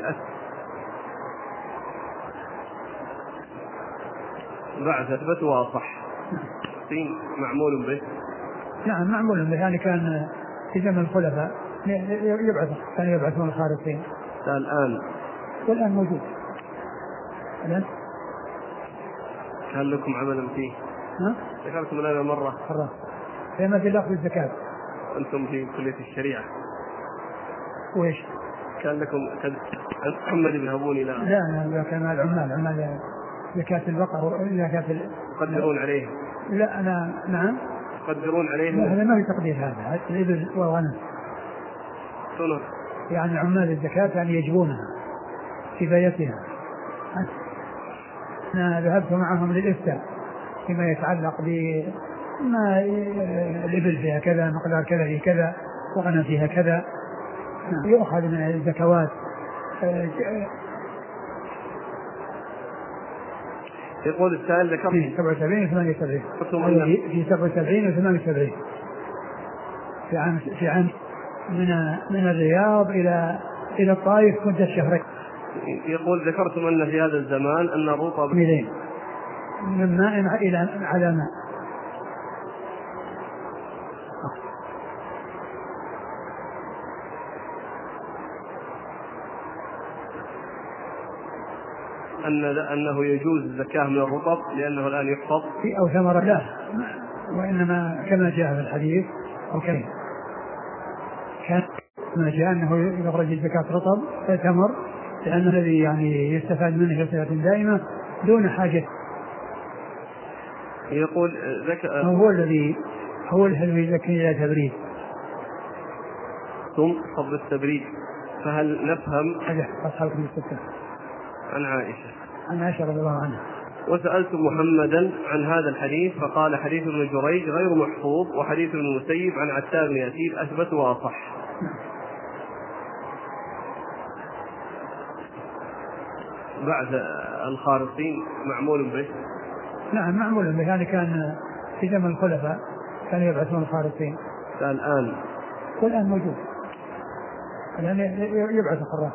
بعد أثبت وأصح. في معمول به. نعم معمول به، يعني كان في زمن الخلفاء يبعث كان يبعثون الخارصين. الآن والآن موجود. الآن هل لكم عملا فيه؟ ها؟ ذكرتم لنا مرة مرة هي مثل أخذ الزكاة. أنتم في كلية الشريعة وإيش؟ كان لكم محمد بن هبوني؟ لا لا أنا كان العمال عمال زكاة البقر زكاة ال... تقدرون عليه؟ لا أنا نعم تقدرون عليه؟ لا هذا ما في تقدير، هذا الإبل والغنم شنو يعني عمال الزكاة يعني يجبونها كفايتها. أنا ذهبت معهم للإفتاء فيما يتعلق بما الإبل فيها كذا، مقدار كذا في كذا، وغنم فيها كذا، يؤخذ من الزكوات. يقول السائل ذكرت في سبعة وسبعين وثمانية وسبعين في سبعة وسبعين وثمانية وسبعين في عام في عام من من الرياض إلى إلى الطائف كنت الشهرين. يقول ذكرتم أن في هذا الزمان أن الرطب ميلين من ماء إلى على ماء. أن أنه يجوز الزكاة من الرطب لأنه الآن يحفظ في أو ثمرة لا، وإنما كما جاء في الحديث أو كان كان ما جاء أنه يخرج الزكاة رطب تمر لأنه الذي يعني يستفاد منه بصفة دائمة دون حاجة. يقول ذك... هو الذي هو الذي يزكي إلى تبريد ثم قبل التبريد. فهل نفهم هذا أصحابكم الستة عن عائشة عن عائشة رضي الله عنها؟ وسألت محمدا عن هذا الحديث فقال حديث ابن جريج غير محفوظ وحديث ابن المسيب عن عتاب بن يزيد أثبت وأصح. بعد الخارصين معمول به؟ نعم معمول به، يعني كان في زمن الخلفاء كانوا يبعثون الخارصين. الآن والآن موجود، الآن يبعث الخراف.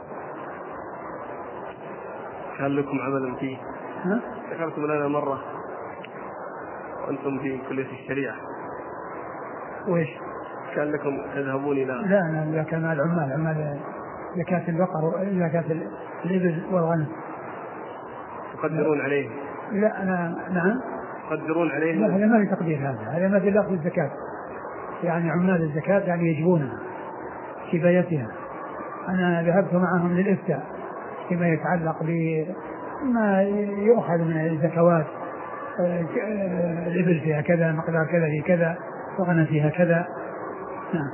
هل لكم عمل فيه؟ ها؟ ذكرتم لنا مرة وأنتم في كلية الشريعة وإيش؟ كان لكم تذهبون إلى لا أنا كان العمال عمال زكاة البقر زكاة الإبل والغنم تقدرون عليه؟ لا أنا نعم تقدرون عليه؟ لا هذا ما في تقدير، هذا هذا مثل أخذ الزكاة يعني عمال الزكاة يعني يجبونها كفايتها. أنا ذهبت معهم للإفتاء فيما يتعلق بما يؤخذ من الزكوات، الإبل فيها كذا، مقدار كذا في كذا، وغنم فيها كذا. نعم.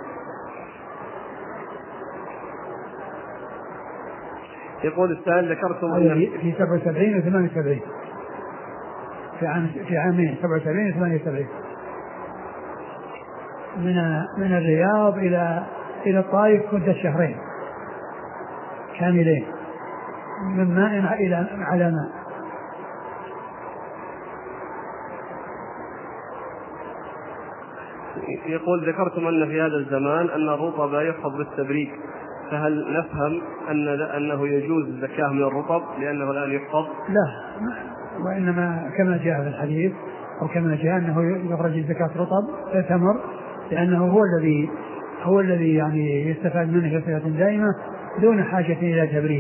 يقول السائل ذكرتم في سبعة وسبعين وثمانية وسبعين في عام في عامين سبعة وسبعين وثمانية وسبعين من من الرياض إلى إلى الطائف كنت الشهرين كاملين من ماء إلى على ماء. يقول ذكرتم أن في هذا الزمان أن الرطب يحفظ بالتبريد، فهل نفهم أن أنه يجوز الزكاة من الرطب لأنه الآن يحفظ؟ لا، وإنما كما جاء في الحديث أو كما جاء أنه يخرج الزكاة رطب تمر لأنه هو الذي هو الذي يعني يستفاد منه بصفة دائمة دون حاجة إلى تبريد.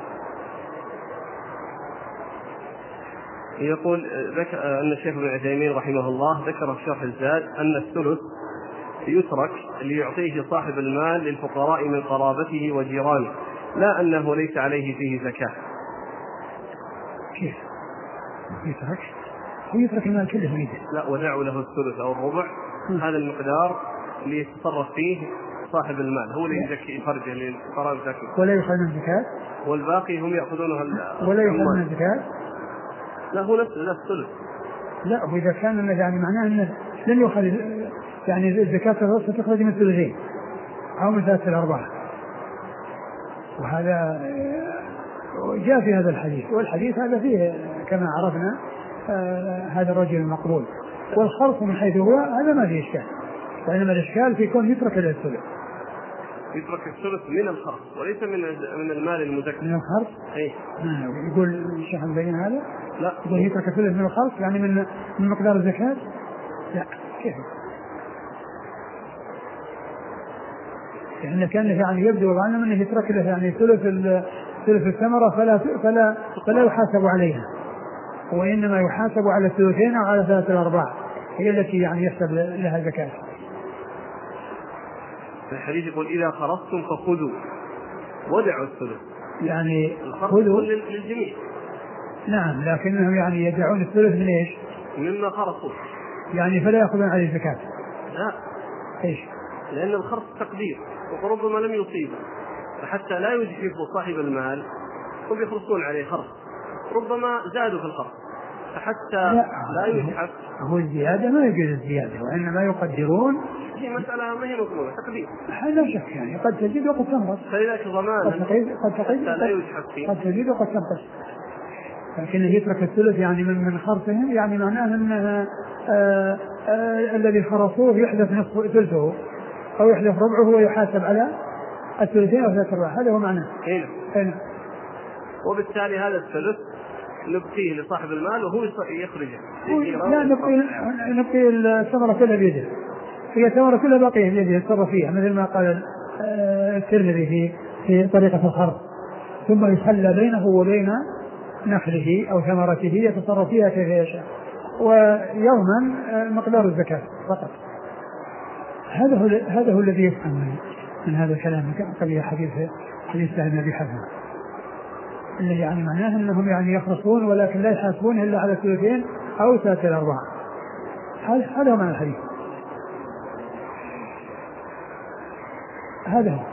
يقول أن الشيخ ابن عثيمين رحمه الله ذكر في شرح الزاد أن الثلث يترك ليعطيه صاحب المال للفقراء من قرابته وجيرانه، لا أنه ليس عليه فيه زكاة. كيف يترك؟ هو يترك المال كله بيده. لا، ودعوا له الثلث أو الربع، هذا المقدار ليتصرف فيه صاحب المال، هو اللي يزكي يخرجه للفقراء المساكين ولا يخرج من الزكاة، والباقي هم يأخذونه ولا يخرج من الزكاة. لا، هو نفسه لا الثلث. لا، وإذا كان يعني معناه أنه لن يخرج يعني الزكاة ستخرج من ثلثين أو من ثلاثة الأرباع، وهذا جاء في هذا الحديث، والحديث هذا فيه كما عرفنا آه هذا الرجل المقبول، والخرص من حيث هو هذا ما فيه إشكال، وإنما الإشكال في كون يترك الثلث. يترك الثلث من الخرص وليس من من المال المزكى. من الخرص؟ إيه. آه يقول الشيخ البين هذا؟ لا، يقول يترك الثلث من الخرص يعني من من مقدار الزكاة؟ لا، كيف؟ يعني كان يعني يبدو عنه أنه يترك له يعني ثلث ثلث الثمرة فلا فلا فلا يحاسب عليها، وإنما يحاسب على الثلثين أو على ثلاثة الأرباع هي التي يعني يحسب لها زكاة. الحديث يقول إذا خرجتم فخذوا ودعوا الثلث، يعني خذوا للجميع. نعم، لكنهم يعني يدعون الثلث من إيش؟ مما خرصوا، يعني فلا يأخذون عليه الزكاة. لا، إيش؟ لأن الخرص تقدير، وربما لم يصيبه، فحتى لا يجحف صاحب المال هم يخرصون عليه خرص، ربما زادوا في الخرص، فحتى لا, لا يجحف. هو الزيادة ما يجوز الزيادة، وإنما يقدرون. هي مسألة ما هي مضمونة، تقدير. لا شك، يعني قد تزيد وقد تنقص، فلذلك ضمانا قد تزيد حتى لا يجحف فيه، قد تزيد وقد تنقص. لكن يترك الثلث يعني من من خرصهم، يعني معناه أنها آآ آآ الذي خرصوه يحدث نصف ثلثه أو يحدث ربعه ويحاسب على الثلثين أو ثلاث أرباع، هذا هو معناه. هنا. هنا. وبالتالي هذا الثلث نبقيه لصاحب المال وهو يخرجه. لا، نبقي نبقي الثمرة كلها بيده، هي الثمرة كلها باقية بيده يتصرف فيها، مثل ما قال الترمذي في في طريقة الخرص، ثم يحل بينه وبين نخله أو ثمرته يتصرف فيها كيف يشاء، ويوما مقدار الزكاة فقط. هذا هو هذا هو الذي يفهم من, من هذا الكلام قبل حديث حديث سهل بن حزم، اللي يعني معناه أنهم يعني يخرصون ولكن لا يحاسبون إلا على الثلثين أو ثلاثة الأرباع. هذا هو معنى الحديث. هذا هو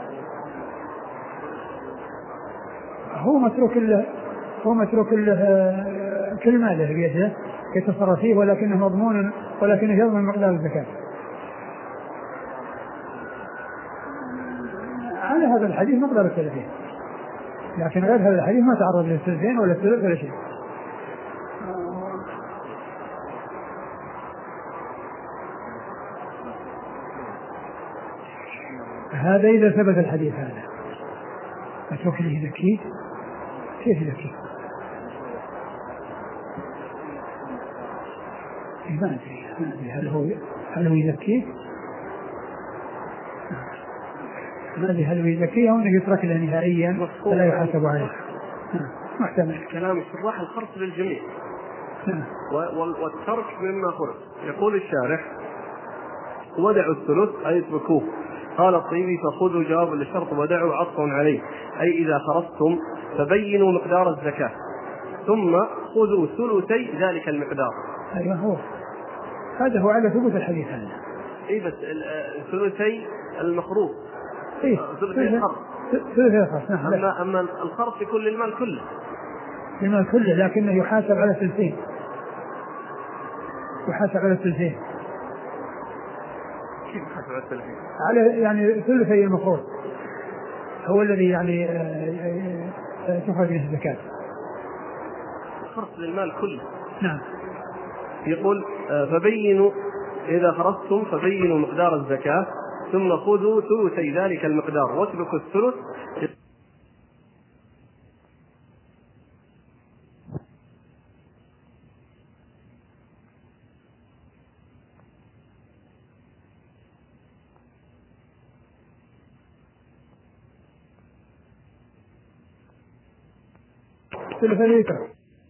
هو متروك له هو متروك له كل ماله بيده يتصرف فيه، ولكنه مضمون، ولكنه يضمن مقدار الزكاة. على هذا الحديث مقدار الثلثين، لكن غير هذا الحديث ما تعرض للثلثين ولا الثلث ولا شيء. هذا إذا ثبت الحديث هذا. أتوقع لي ذكي كيف ذكي؟ ما أدري ما أدري هل هو هل هو يزكيه؟ ما أدري هل هو يزكيه أو أنه يترك له نهائيا فلا يحاسب عليه. محتمل. كلام الشراح الخرص للجميع والترك مما خرص. يقول الشارح ودعوا الثلث أي اتركوه. قال الطيبي فخذوا جواب للشرط ودعوا عطف عليه، أي إذا خرجتم فبينوا مقدار الزكاة ثم خذوا ثلثي ذلك المقدار. أيوه هو هذا هو على ثبوت الحديث هذا. إيه بس ثلثي المخروط. إيه ثلثي الخرص. ثلثي الخرص. نعم. أما أما الخرص يكون للمال كله. للمال كله، لكنه يحاسب على ثلثين. يحاسب على ثلثين. كيف يحاسب على ثلثين؟ على يعني ثلثي المخروط هو الذي يعني تخرج منه الزكاة. الخرص للمال كله. نعم. يقول فبينوا إذا خرجتم فبينوا مقدار الزكاة ثم خذوا ثلثي ذلك المقدار واتركوا الثلث. ثلث ليتر.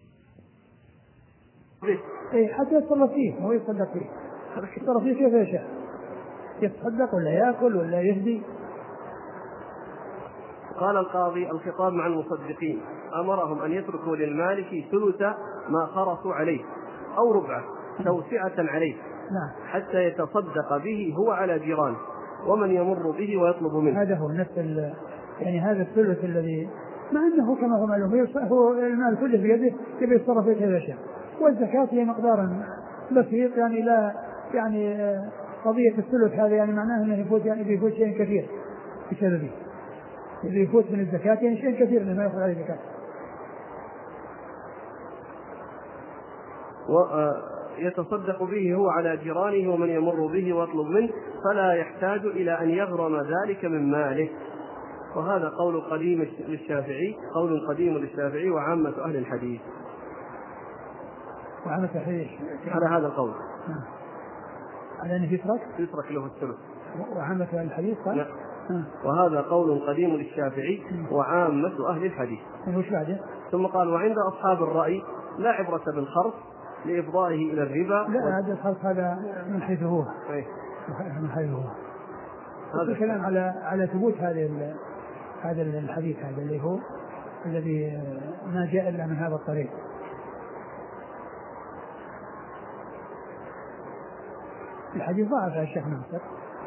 إيه حتى يتصرف فيه، هو يتصدق فيه. يتصرف فيه كيف يشاء، يتصدق ولا يأكل ولا يهدي. قال القاضي الخطاب مع المصدقين، أمرهم أن يتركوا للمالك ثلث ما خرصوا عليه أو ربعه توسعة عليه. نعم. حتى يتصدق به هو على جيرانه ومن يمر به ويطلب منه. هذا هو نفس يعني هذا الثلث الذي مع أنه كما هو معلوم هو المال كله بيده يبي يتصرف فيه كيف يشاء، والزكاة هي مقدار بسيط، يعني لا يعني قضية الثلث هذا يعني معناه أنه يفوت يعني بيفوت شيء كثير بسببه، اللي يفوت من الزكاة يعني شيء كثير لما يأخذ عليه الزكاة. ويتصدق به هو على جيرانه ومن يمر به ويطلب منه فلا يحتاج إلى أن يغرم ذلك من ماله. وهذا قول قديم للشافعي قول قديم للشافعي وعامة أهل الحديث. وعامة الحديث على هذا القول. نعم. على أنه يترك يترك له الثلث. وعامة أهل الحديث قال. نعم. وهذا قول قديم للشافعي وعامة أهل الحديث. وش بعده؟ ثم قال وعند أصحاب الرأي لا عبرة بالخرص لإفضائه إلى الربا. لا هذا الخرص هذا من حيث هو. أيه. من حيث هو. هذا الكلام على على ثبوت هذا هذا الحديث هذا اللي هو الذي ما جاء إلا من هذا الطريق. الحديث ضعف الشيخ ناصر،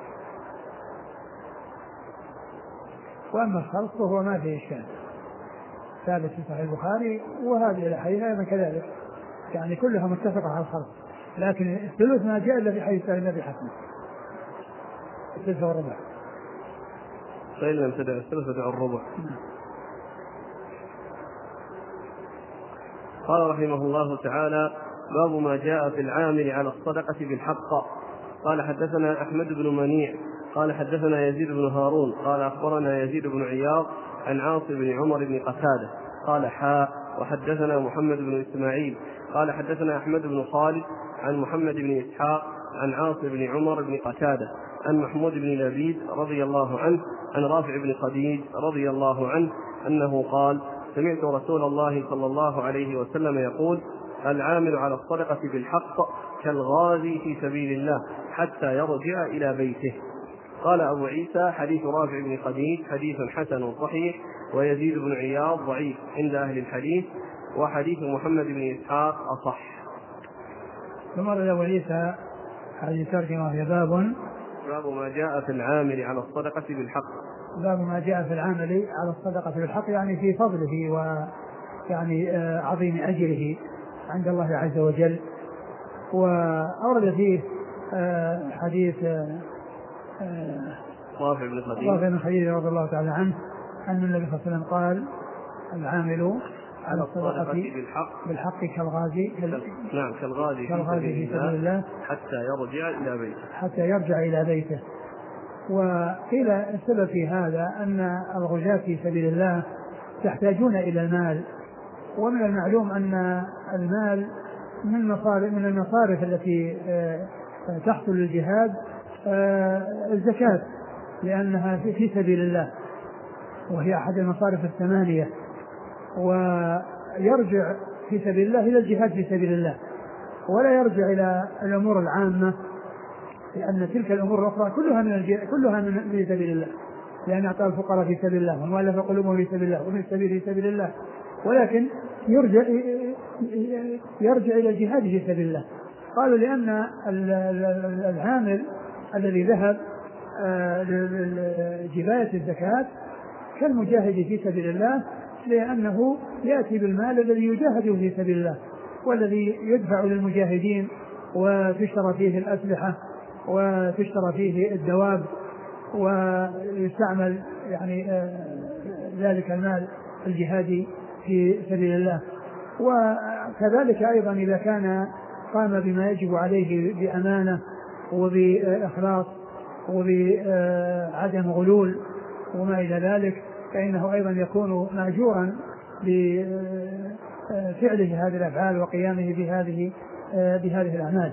وأما الخلق فهو ما فيه إشكال، ثابت في صحيح البخاري، وهذه الأحاديث أيضا كذلك، يعني كلها متفقة على الخلق، لكن الثلث ما جاء إلا في حديث النبي حسن الثلث والربع، فإن لم تدع الثلث فدع الربع. قال رحمه الله تعالى: باب ما جاء في العامل على الصدقة بالحق. قال حدثنا أحمد بن منيع قال حدثنا يزيد بن هارون قال أخبرنا يزيد بن عياض عن عاصم بن عمر بن قتادة قال حاء وحدثنا محمد بن إسماعيل قال حدثنا أحمد بن خالد عن محمد بن إسحاق عن عاصم بن عمر بن قتادة عن محمود بن لبيد رضي الله عنه عن رافع بن خديج رضي الله عنه أنه قال: سمعت رسول الله صلى الله عليه وسلم يقول: العامل على الصدقة بالحق كالغازي في سبيل الله حتى يرجع إلى بيته. قال أبو عيسى: حديث رافع بن خديج حديث حسن صحيح، ويزيد بن عياض ضعيف عند أهل الحديث، وحديث محمد بن إسحاق أصح. ثم قال أبو عيسى: حديث ترجمة في باب باب ما جاء في العامل على الصدقة بالحق. باب ما جاء في العامل على الصدقة بالحق، يعني في فضله ويعني عظيم أجره عند الله عز وجل. وأورد فيه حديث رافع بن خديج رافع بن خديج رضي الله تعالى عنه أن النبي صلى الله عليه وسلم قال: العامل على الصدقة بالحق, بالحق كالغازي نعم كالغازي في سبيل الله حتى يرجع إلى بيته حتى يرجع إلى بيته. وقيل السبب في هذا أن الغزاة في سبيل الله يحتاجون إلى المال، ومن المعلوم أن المال من مصارف من المصارف التي تحصل للجهاد الزكاة، لأنها في سبيل الله وهي أحد المصارف الثمانية، ويرجع في سبيل الله إلى الجهاد في سبيل الله، ولا يرجع إلى الأمور العامة، لأن تلك الأمور الأخرى كلها من الجهاد كلها من في سبيل الله، لأن أعطى الفقراء في سبيل الله ومؤلف قلوبهم في سبيل الله وفي السبيل في سبيل الله، ولكن يرجع يرجع إلى الجهاد في سبيل الله. قالوا لأن العامل الذي ذهب لجباية الزكاة كالمجاهد في سبيل الله، لأنه يأتي بالمال الذي يجاهد في سبيل الله والذي يدفع للمجاهدين، وتشترى فيه الأسلحة وتشترى فيه الدواب، ويستعمل يعني ذلك المال الجهادي في سبيل الله. وكذلك أيضا إذا كان قام بما يجب عليه بأمانة وبإخلاص وبعدم غلول وما إلى ذلك، فإنه أيضا يكون مأجورا بفعله هذه الأفعال وقيامه بهذه بهذه الأعمال.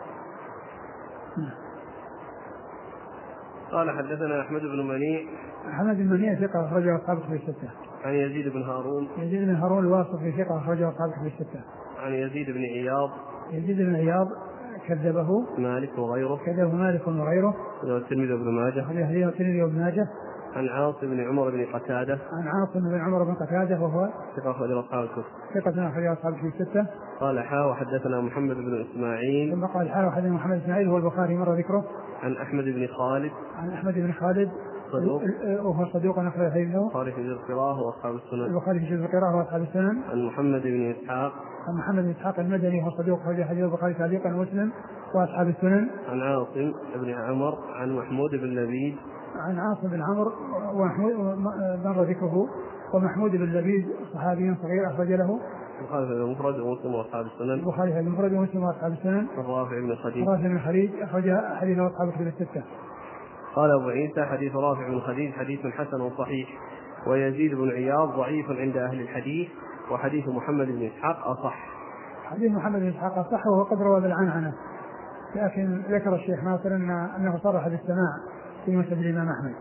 قال حدثنا أحمد بن منيع أحمد بن منيع ثقة أخرجه أصحاب الكتب الستة. عن يزيد بن هارون يزيد بن هارون الواسطي ثقة أخرجه أصحاب الكتب الستة. عن يزيد بن عياض يزيد بن عياض كذبه مالك وغيره كذبه مالك وغيره والترمذي وابن ماجه هذه الترمذي وابن ماجه. عن عاصم بن عمر بن قتادة عن عاصم بن عمر بن قتادة وهو ثقة أخرج أصحاب الكتب ثقة أخرج أصحاب الكتب الستة. قال حا وحدثنا محمد بن إسماعيل ثم قال حا وحدثنا محمد بن إسماعيل هو البخاري مر ذكره. عن أحمد بن خالد عن أحمد بن خالد صدوق وهو صدوق أخرج حديثه البخاري في جزء القراءة وأصحاب السنن البخاري في جزء القراءة وأصحاب السنن. عن محمد بن إسحاق عن محمد بن إسحاق المدني وهو صدوق أخرج حديث البخاري تعليقا ومسلم وأصحاب السنن. عن عاصم بن عمر عن محمود بن لبيد عن عاصم بن عمرو ومحمود مر ذكره ومحمود بن لبيد صحابي صغير أخرج له البخاري في المفرد ومسلم وأصحاب السنن البخاري في المفرد ومسلم وأصحاب السنن. رافع بن خديج رافع بن خديج أخرج حديثه أصحاب الكتب الستة. قال أبو عيسى حديث رافع بن خديج حديث حسن صحيح، ويزيد بن عياض ضعيف عند أهل الحديث، وحديث محمد بن إسحاق أصح. حديث محمد بن إسحاق أصح وهو قد روى بالعنعنة، لكن ذكر الشيخ ناصر إن أنه صرح بالسماع في مسند الإمام أحمد.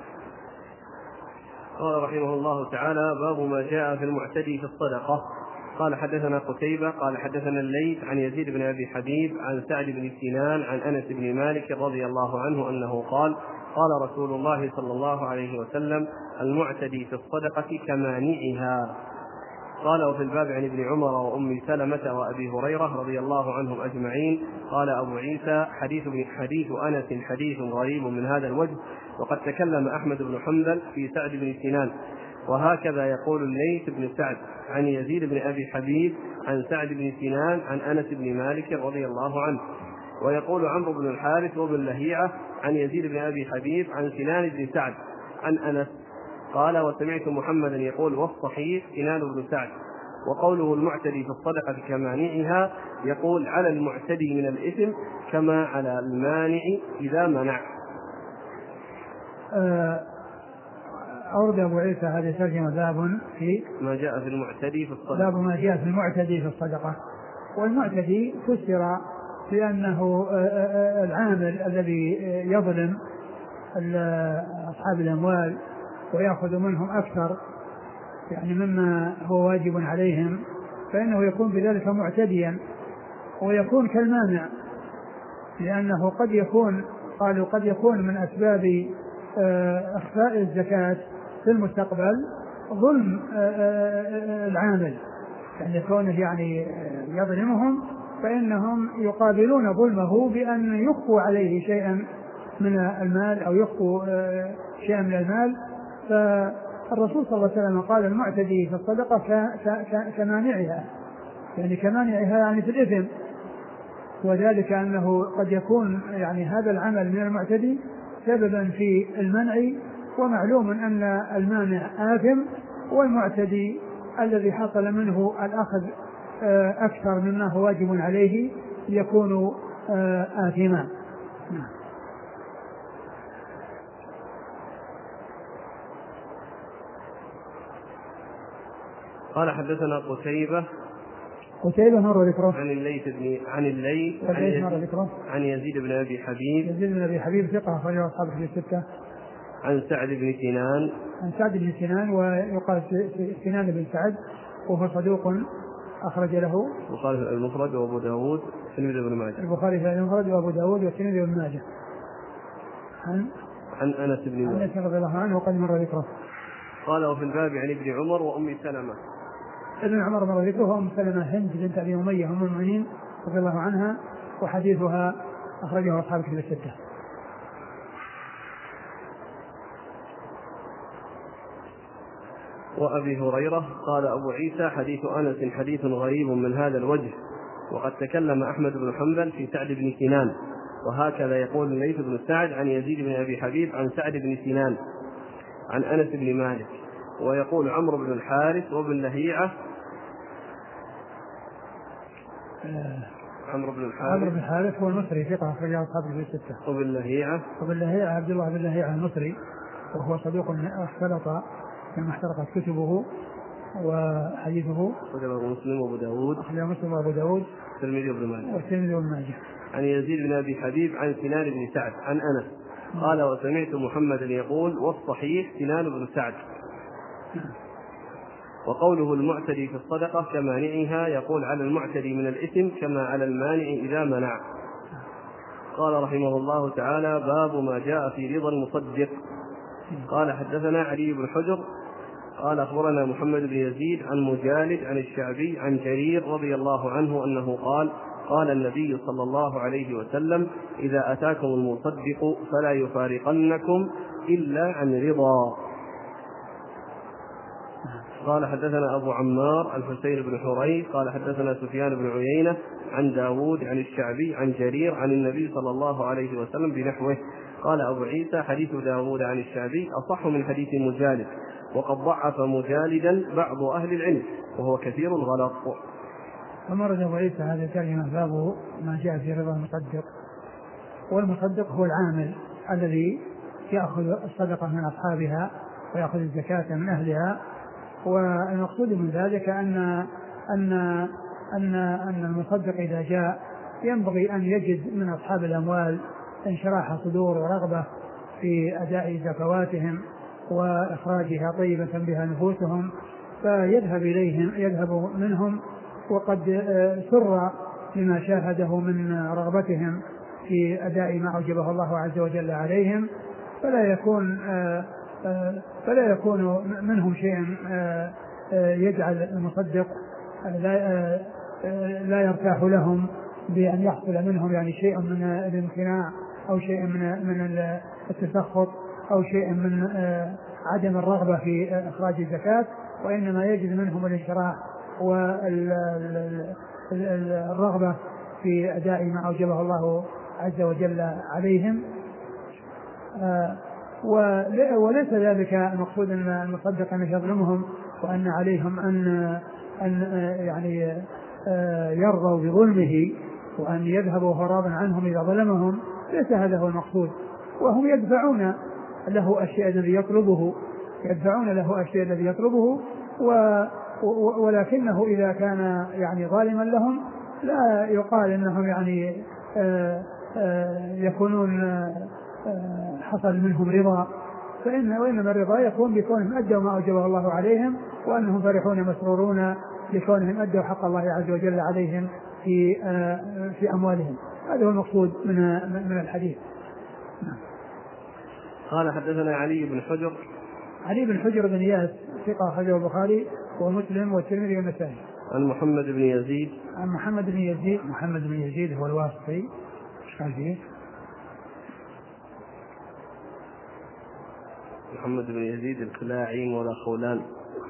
قال رحمه الله تعالى: باب ما جاء في المعتدي في الصدقة. قال حدثنا قتيبة قال حدثنا الليث عن يزيد بن أبي حبيب عن سعد بن سنان عن أنس بن مالك رضي الله عنه أنه قال قال رسول الله صلى الله عليه وسلم المعتدي في الصدقة كمانعها. قال وفي الباب عن ابن عمر وأم سلمة وأبي هريرة رضي الله عنهم أجمعين. قال أبو عيسى حديث, حديث أنس حديث غريب من هذا الوجه، وقد تكلم أحمد بن حنبل في سعد بن سنان، وهكذا يقول الليث بن سعد عن يزيد بن أبي حبيب عن سعد بن سنان عن أنس بن مالك رضي الله عنه. ويقول عمرو بن الحارث وابن لهيعة عن يزيد بن أبي حبيب عن سنان بن سعد عن أنس. قال وسمعت محمدا يقول والصحيح سنان بن سعد. وقوله المعتدي في الصدقة كمانعها يقول على المعتدي من الإثم كما على المانع إذا منع. أورد أبو عيسى هذه ترجمة باب في ما جاء في المعتدي في الصدقة. باب ما جاء في المعتدي في الصدقة. والمعتدي فسر بأنه العامل الذي يظلم أصحاب الأموال ويأخذ منهم أكثر يعني مما هو واجب عليهم، فإنه يكون بذلك معتديا ويكون كالمانع، لأنه قد يكون قالوا قد يكون من أسباب إخفاء الزكاة في المستقبل ظلم العامل، يعني كونه يعني يظلمهم فإنهم يقابلون ظلمه بأن يخفوا عليه شيئا من المال أو يخفوا شيئا من المال. فالرسول صلى الله عليه وسلم قال المعتدي في الصدقة كمانعها، يعني كمانعها يعني في الإثم، وذلك أنه قد يكون يعني هذا العمل من المعتدي سببا في المنع، ومعلوم أن المانع آثم والمعتدي الذي حصل منه الأخذ أكثر مما هو واجب عليه يكون آثما. قال حدثنا قتيبة قتيبة مر ذكره عن الليث بن عن الليث عن, يزيد عن يزيد بن أبي حبيب يزيد بن أبي حبيب ثقة أخرجه أصحاب في الستة. عن سعد بن سنان عن سعد بن سنان ويقال سنان بن سعد وهو صدوق أخرج له البخاري في المفرد وأبو داود والترمذي وابن ماجه. البخاري في المفرد وأبو داود والترمذي وابن ماجه. عن عن أنس بن مالك أنس رضي الله عنه وقد مر ذكره. قال وفي الباب عن ابن عمر وأم سلمة. ابن عمر مر ذكره وأم سلمة هند بنت أبي أمية أم المؤمنين رضي الله عنها، وحديثها أخرجه أصحاب الكتب الستة. وأبي هريرة قال أبو عيسى حديث أنس حديث غريب من هذا الوجه، وقد تكلم أحمد بن حنبل في سعد بن سنان، وهكذا يقول الليث بن سعد عن يزيد بن أبي حبيب عن سعد بن سنان عن أنس بن مالك. ويقول عمرو بن الحارث وابن لهيعة عمرو بن الحارث عمرو بن الحارث هو المصري ثقة أخرجه أصحاب الكتب الستة. وابن لهيعة وابن لهيعة عبد الله بن لهيعة المصري وهو صدوق اختلط كما احترقت كتبه، وحديثه أخرجه مسلم وأبو داود أخرجه مسلم وأبو داود والترمذي وابن ماجه والترمذي وابن ماجه. عن يزيد بن أبي حبيب عن سنان بن سعد عن أنس قال وسمعت محمدا يقول والصحيح سنان بن سعد. وقوله المعتدي في الصدقة كمانعها يقول على المعتدي من الإثم كما على المانع إذا منع. قال رحمه الله تعالى باب ما جاء في رضا المصدق. قال حدثنا علي بن حجر قال أخبرنا محمد بن يزيد عن مجالد عن الشعبي عن جرير رضي الله عنه أنه قال قال النبي صلى الله عليه وسلم إذا أتاكم المصدق فلا يفارقنكم إلا عن رضا. قال حدثنا أبو عمار الحسين بن حريث قال حدثنا سفيان بن عيينة عن داود عن الشعبي عن جرير عن النبي صلى الله عليه وسلم بنحوه. قال أبو عيسى حديث داود عن الشعبي أصح من حديث مجالد، وقد ضعف مجالدا بعض أهل العلم وهو كثير الغلط. ومرد أبو عيسى هذا الترجمة باب ما جاء في رضا المصدق. والمصدق هو العامل الذي يأخذ الصدقة من أصحابها ويأخذ الزكاة من أهلها. والمقصود من ذلك أن أن أن أن المصدق إذا جاء ينبغي أن يجد من أصحاب الأموال انشراح صدور ورغبة في أداء زكواتهم وإخراجها طيبة بها نفوسهم، فيذهب إليهم يذهب منهم وقد سر لما شاهده من رغبتهم في أداء ما أوجبه الله عز وجل عليهم، فلا يكون فلا يكون منهم شيء يجعل المصدق لا لا يرتاح لهم بأن يحصل منهم يعني شيء من الامتناع أو شيء من من التسخط أو شيء من عدم الرغبة في إخراج الزكاة، وإنما يجد منهم الانشراح والرغبة في أداء ما أوجبه الله عز وجل عليهم. وليس ذلك المقصود أن المصدق أن يظلمهم وأن عليهم أن أن يعني يرضوا بظلمه وأن يذهبوا هرابا عنهم إذا ظلمهم، ليس هذا هو المقصود. وهم يدفعون له أشياء الذي يطلبه يدفعون له أشياء الذي يطلبه و ولكنه إذا كان يعني ظالما لهم لا يقال أنهم يعني آآ آآ يكونون آآ حصل منهم رضا، فإن وإنما الرضا يكون بكونهم أدوا ما أوجبه الله عليهم وأنهم فرحون مسرورون لكونهم أدوا حق الله عز وجل عليهم في في أموالهم. هذا هو المقصود من من الحديث. قال حدثنا علي بن حجر علي بن حجر بن إياس ثقة أخرجه البخاري ومسلم والترمذي والنسائي. عن محمد بن يزيد عن محمد بن يزيد محمد بن يزيد هو الواسطي. ايش قال فيه؟ محمد بن يزيد الخلاعي ولا خولان.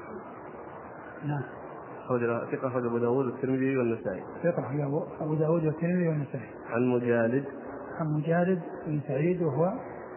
نعم. ثقة أخرج أبو داود والترمذي والنسائي. ثقة أبو داود والترمذي والنسائي. عن مجالد عن مجالد بن سعيد وهو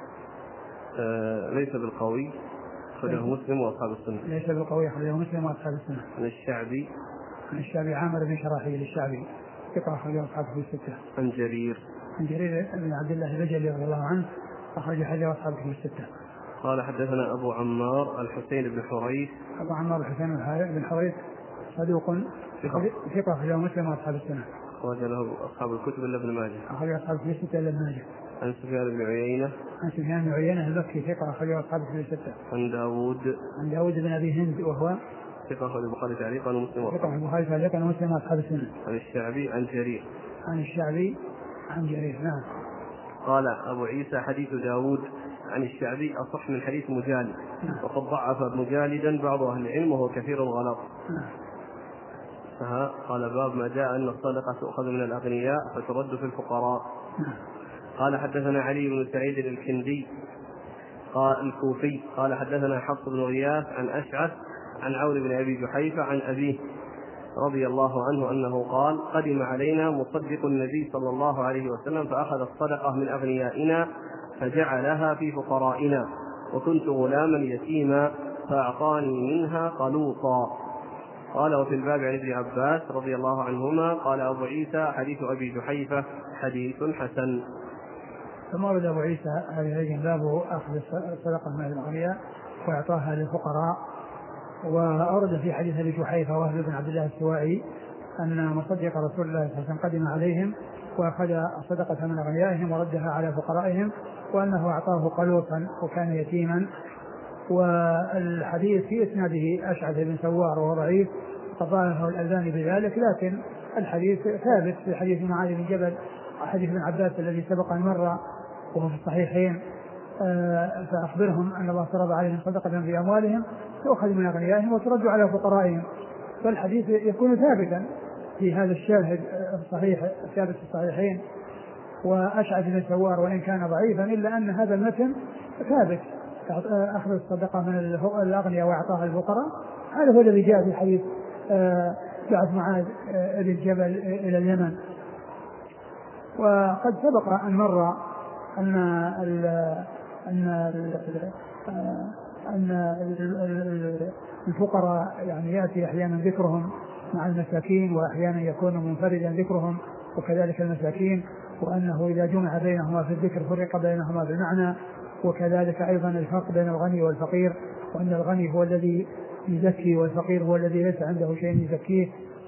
آه ليس بالقوي، أخرجه مسلم وأصحاب السنة. ليس بالقوي، أخرجه مسلم وأصحاب السنة. عن الشعبي عن الشعبي عامر بن شراحيل الشعبي ثقة أخرجه أصحاب الستة. عن جرير عن جرير بن عبد الله البجلي رضي الله عنه أخرج حديث أصحاب الستة. قال حدثنا أبو عمار الحسين بن حريث. أبو عمار الحسين بن حريث صدوق ثقة أخرجه مسلم وأصحاب السنة. أخرج له أصحاب الكتب إلا ابن ماجه. أخرج أصحاب الستة إلا ابن ماجه. عن سفيان بن عيينة. عن سفيان بن عيينة المكي ثقة أخرجه أصحاب الستة. عن داوود. عن داوود بن أبي هند وهو ثقة أخرج البخاري تعليقا ومسلم. ثقة البخاري تعليقا ومسلم وأصحاب السنة. عن الشعبي عن جرير. عن الشعبي عن جرير. نعم. قال أبو عيسى حديث داوود عن الشعبي أصح من حديث مجالد. نعم. وقد ضعف مجالدا بعض أهل العلم وهو كثير الغلط. نعم. قال باب ما جاء أن الصدقة تؤخذ من الأغنياء فترد في الفقراء. نعم. قال حدثنا علي بن سعيد الكندي قال الكوفي قال حدثنا حفص بن غياث عن أشعث عن عون بن أبي جحيفة عن أبيه رضي الله عنه أنه قال قدم علينا مصدق النبي صلى الله عليه وسلم فأخذ الصدقة من أغنيائنا فجعلها في فقرائنا، وكنت غلاما يتيما فأعطاني منها قلوطا. قال وفي الباب عن ابن عباس رضي الله عنهما قال أبو عيسى حديث أبي جحيفة حديث حسن. ثم ورد أبو عيسى هذه باب أخذ الصدقة من الأغنياء وإعطاها للفقراء. وأورد في حديث أبي جحيفة وهب بن عبد الله السوائي أن مصدق رسول الله صلى الله عليه وسلم قدم عليهم وأخذ الصدقة من أغنيائهم وردها على فقرائهم، وأنه أعطاه قلوطا وكان يتيما. والحديث في إسناده أشعث بن سوار وهو ضعيف فضاعفه الألباني بذلك، لكن الحديث ثابت في حديث معاذ بن جبل وحديث ابن عباس الذي سبق أن مر وهو في الصحيحين. فأخبرهم أن الله فرض عليهم صدقة في أموالهم تؤخذ من أغنيائهم وترد على فقرائهم، فالحديث يكون ثابتا في هذا الشاهد الصحيح الثابت في الصحيحين. وأشعث بن سوار وإن كان ضعيفا إلا أن هذا المتن ثابت، أخذ الصدقة من الأغنياء وأعطاها الفقراء. هذا هو الذي جاء في حديث بعث معاذ بن جبل إلى اليمن. وقد سبق أن مر أن ال أن ال أن الفقراء يعني يأتي أحيانا ذكرهم مع المساكين وأحيانا يكون منفردا ذكرهم وكذلك المساكين، وأنه إذا جمع بينهما في الذكر فرق بينهما في المعنى، وكذلك أيضا الفرق بين الغني والفقير، وأن الغني هو الذي يزكي والفقير هو الذي ليس عنده شيء يزكيه،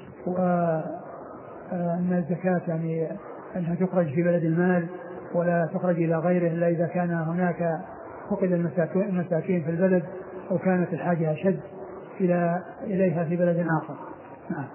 وأن الزكاة يعني أنها تخرج في بلد المال ولا تخرج إلى غيره إلا إذا كان هناك فقد المساكين في البلد أو كانت الحاجة أشد. إلى إليها في بلد آخر. نعم.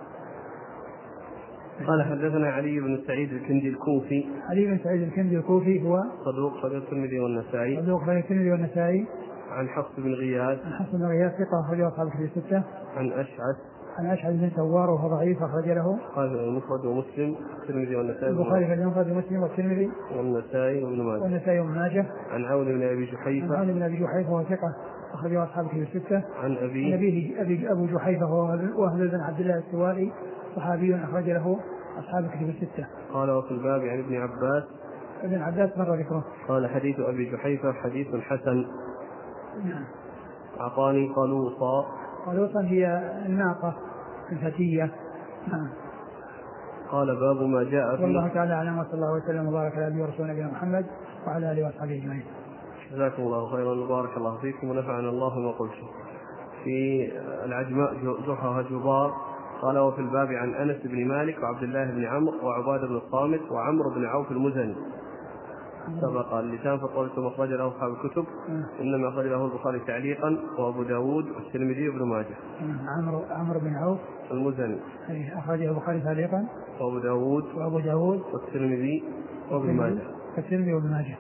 قال حدثنا علي بن سعيد الكندي الكوفي. علي بن سعيد الكندي الكوفي هو صدوق خرج الترمذي والنسائي. صدوق خرج الترمذي والنسائي. عن حفص بن غياث. عن حفص بن غياث ثقة أخرج له أصحاب الكتب الستة. عن أشعث. عن أشعث بن سوار وهو ضعيف أخرج له قال المفرد ومسلم والترمذي والنسائي. البخاري في المفرد ومسلم والترمذي والنسائي وابن ماجه. والنسائي وابن ماجه. عن عون بن أبي جحيفة. عن عون بن أبي جحيفة وهو ثقة أخرج له أصحاب الكتب الستة. عن أبي. عن أبيه أبي أبو جحيفة وهو بن عبد الله السوائي صحابي أخرج له أصحاب الكتب الستة. قال وفي الباب عن ابن عباس. ابن عباس مر ذكره. قال حديث أبي جحيفة حديث حسن. نعم. أعطاني قلوصا. قلوصا هي الناقة الفتية. نعم. قال باب ما جاء في. والله تعالى أعلم وصلى الله وسلم وبارك على نبينا ورسولنا نبينا محمد وعلى آله وأصحابه أجمعين. جزاكم الله خيرا وبارك الله فيكم ونفعنا الله بما قلتم. في العجماء جحا جبار. قال وفي الباب عن أنس بن مالك وعبد الله بن عمرو وعبادة بن الصامت وعمرو بن عوف المزني. سبق اللسان فقلت مخرج له أصحاب الكتب إنما أخرج له البخاري تعليقا وأبو داود والترمذي وابن ماجه. عمرو عمرو بن عوف المزني أخرجه البخاري تعليقا وأبو داود وأبو داود والترمذي وابن ماجه. والترمذي وابن ماجه.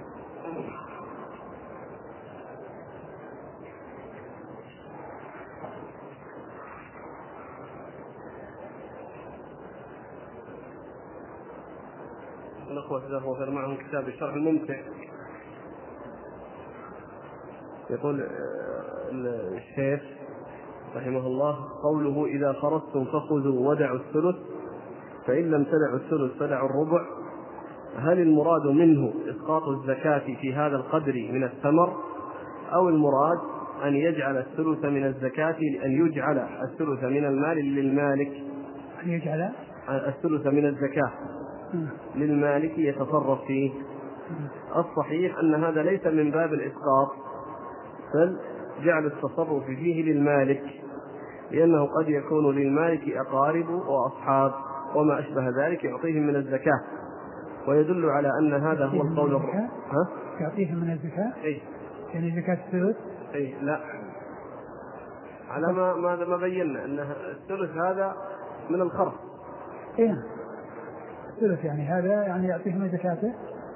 الأخوة جزاهم الله خير معهم كتاب الشرح الممتع. يقول الشيخ رحمه الله قوله إذا خرجتم فخذوا ودعوا الثلث فإن لم تدعوا الثلث فدعوا الربع. هل المراد منه إسقاط الزكاة في هذا القدر من الثمر أو المراد أن يجعل الثلث من الزكاة أن يجعل الثلث من المال للمالك أن يجعل الثلث من الزكاة للمالك يتصرف فيه؟ الصحيح أن هذا ليس من باب الإسقاط بل جعل التصرف فيه للمالك لأنه قد يكون للمالك أقارب وأصحاب وما أشبه ذلك يعطيهم من الزكاة ويدل على أن هذا هو القول الرابع. ها؟ يعطيهم من الزكاة؟ أي يعني زكاة الثلث؟ أي لا على ما ماذا ما بينا أن الثلث هذا من الخرف. إيه الثلث يعني هذا يعني يعطيهم من زكاته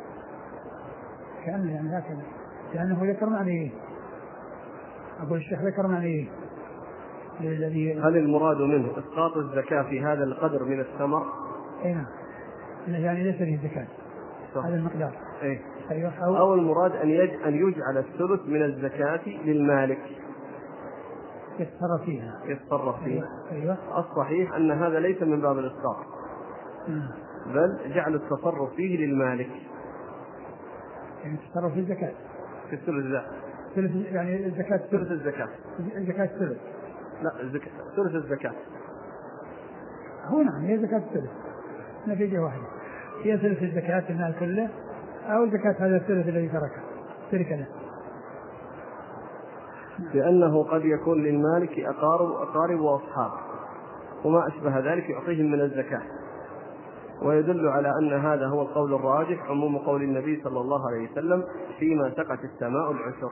كأنه يعني هكذا لأنه ذكر معنى أقول الشيخ ذكر معنى الذي. هل المراد منه إسقاط الزكاة في هذا القدر من الثمر؟ أي نعم يعني ليس فيه زكاة هذا المقدار. إيه؟ أيوة. أو, أو المراد أن يج... أن يجعل الثلث من الزكاة للمالك يتصرف فيها يتصرف فيه. أيوة. الصحيح أن هذا ليس من باب الإسقاط بل جعل التصرف فيه للمالك يعني التصرف في الزكاة في الثلث ذا ثلث يعني الزكاة ثلث الزكاة الزكاة الثلث لا الزكاة ثلث الزكاة هو نعم هي زكاة الثلث نتيجة واحدة هي ثلث الزكاة المال كله أو زكاة هذا الثلث الذي تركه ترك له لأنه قد يكون للمالك أقارب أقارب وأصحاب وما أشبه ذلك يعطيهم من الزكاة ويدل على أن هذا هو القول الراجح عموم قول النبي صلى الله عليه وسلم فيما سقت السماء العشر.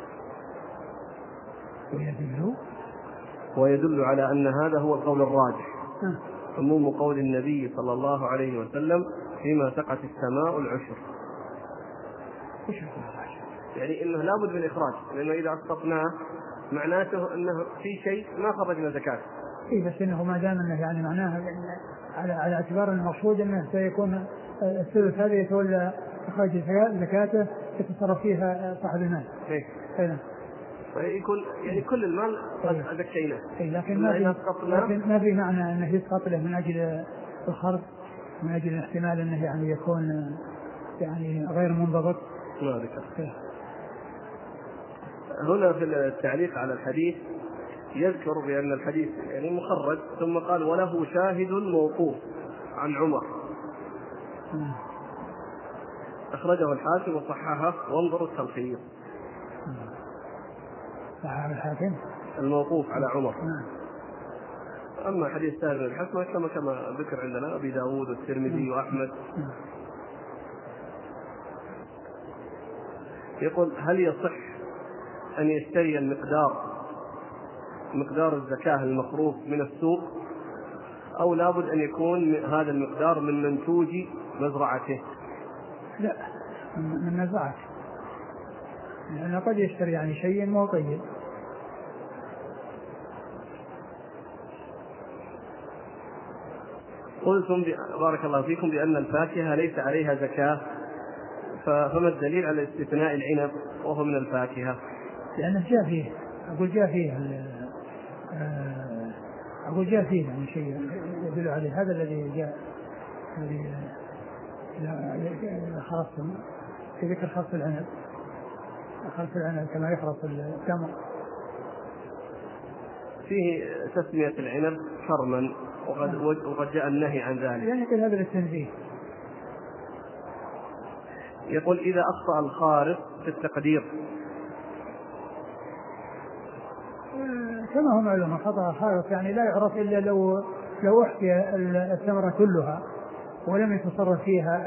ويدل على أن هذا هو القول الراجح عموم قول النبي صلى الله عليه وسلم فيما سقت السماء العشر. يعني إنه لابد من إخراج لأنه إذا أسقطناه معناته أنه في شيء ما خرجنا زكاة. إيه بس إنه ما دام إنه يعني معناه يعني على على اعتبار المقصود إنه سيكون الثلث هذا يتولى إخراج زكاته يتصرف فيها صاحب المال. إيه. أيضا. ويكون يعني كل المال قد زكيناه. إيه لكن ما في لكن ما في معنى إنه يسقط له من أجل الخرج من أجل الاحتمال إنه يعني يكون يعني غير منضبط. ما ذكر. إيه. هنا في التعليق على الحديث يذكر بأن الحديث يعني مخرج ثم قال وله شاهد موقوف عن عمر أخرجه الحاكم وصححه وانظروا التلخيص. صححه الحاكم الموقوف على عمر. أما حديث سهل بن الحسنة كما كما ذكر عندنا أبي داود والترمذي وأحمد. يقول هل يصح أن يشتري المقدار مقدار الزكاة المخروج من السوق، أو لابد أن يكون هذا المقدار من منتوج مزرعته؟ لا، من مزرعته، لأنه قد يشتري يعني شيء مو طيب. قلتم بارك الله فيكم بأن الفاكهة ليس عليها زكاة، فما الدليل على استثناء العنب وهو من الفاكهة؟ لأنه جاء فيه، أقول جاء فيه أقول جاء فيه يعني شيء يدل عليه، هذا الذي جاء الذي خاص في ذكر خاص العنب، خاص العنب كما يخرص التمر. فيه تسمية العنب كرما، وقد وقد جاء النهي عن ذلك. يعني يقول هذا للتنزيه. يقول إذا أخطأ الخارط في التقدير، كما هو معلوم خطأ الخارط يعني لا يعرف إلا لو لو أحكي الثمرة كلها ولم يتصرف فيها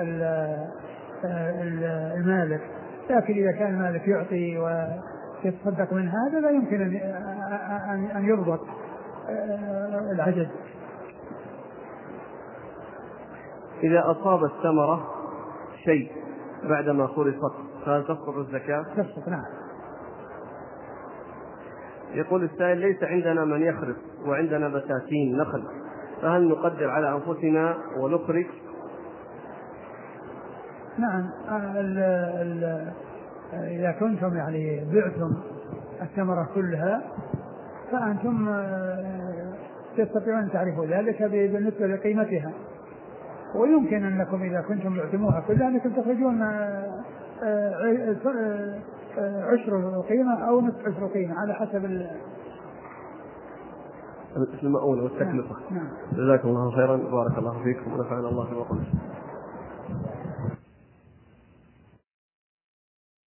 المالك، لكن إذا كان المالك يعطي ويتصدق من هذا لا يمكن أن يضبط العجز. إذا أصاب الثمرة شيء بعدما خرصت فهل تسقط الزكاة؟ تسقط، نعم. يقول السائل: ليس عندنا من يخرص وعندنا بساتين نخل، فهل نقدر على أنفسنا ونخرج؟ نعم، ال ال إذا كنتم يعني بعتم الثمرة كلها فأنتم تستطيعون أن تعرفوا ذلك بالنسبة لقيمتها، ويمكن أنكم إذا كنتم بعتموها كلها أنكم تخرجون عشر قيمة أو نصف عشر قيمة على حسب المؤونة والتكلفة. نعم. جزاكم الله خيرا، بارك الله فيكم ونفعنا الله بما قلتم.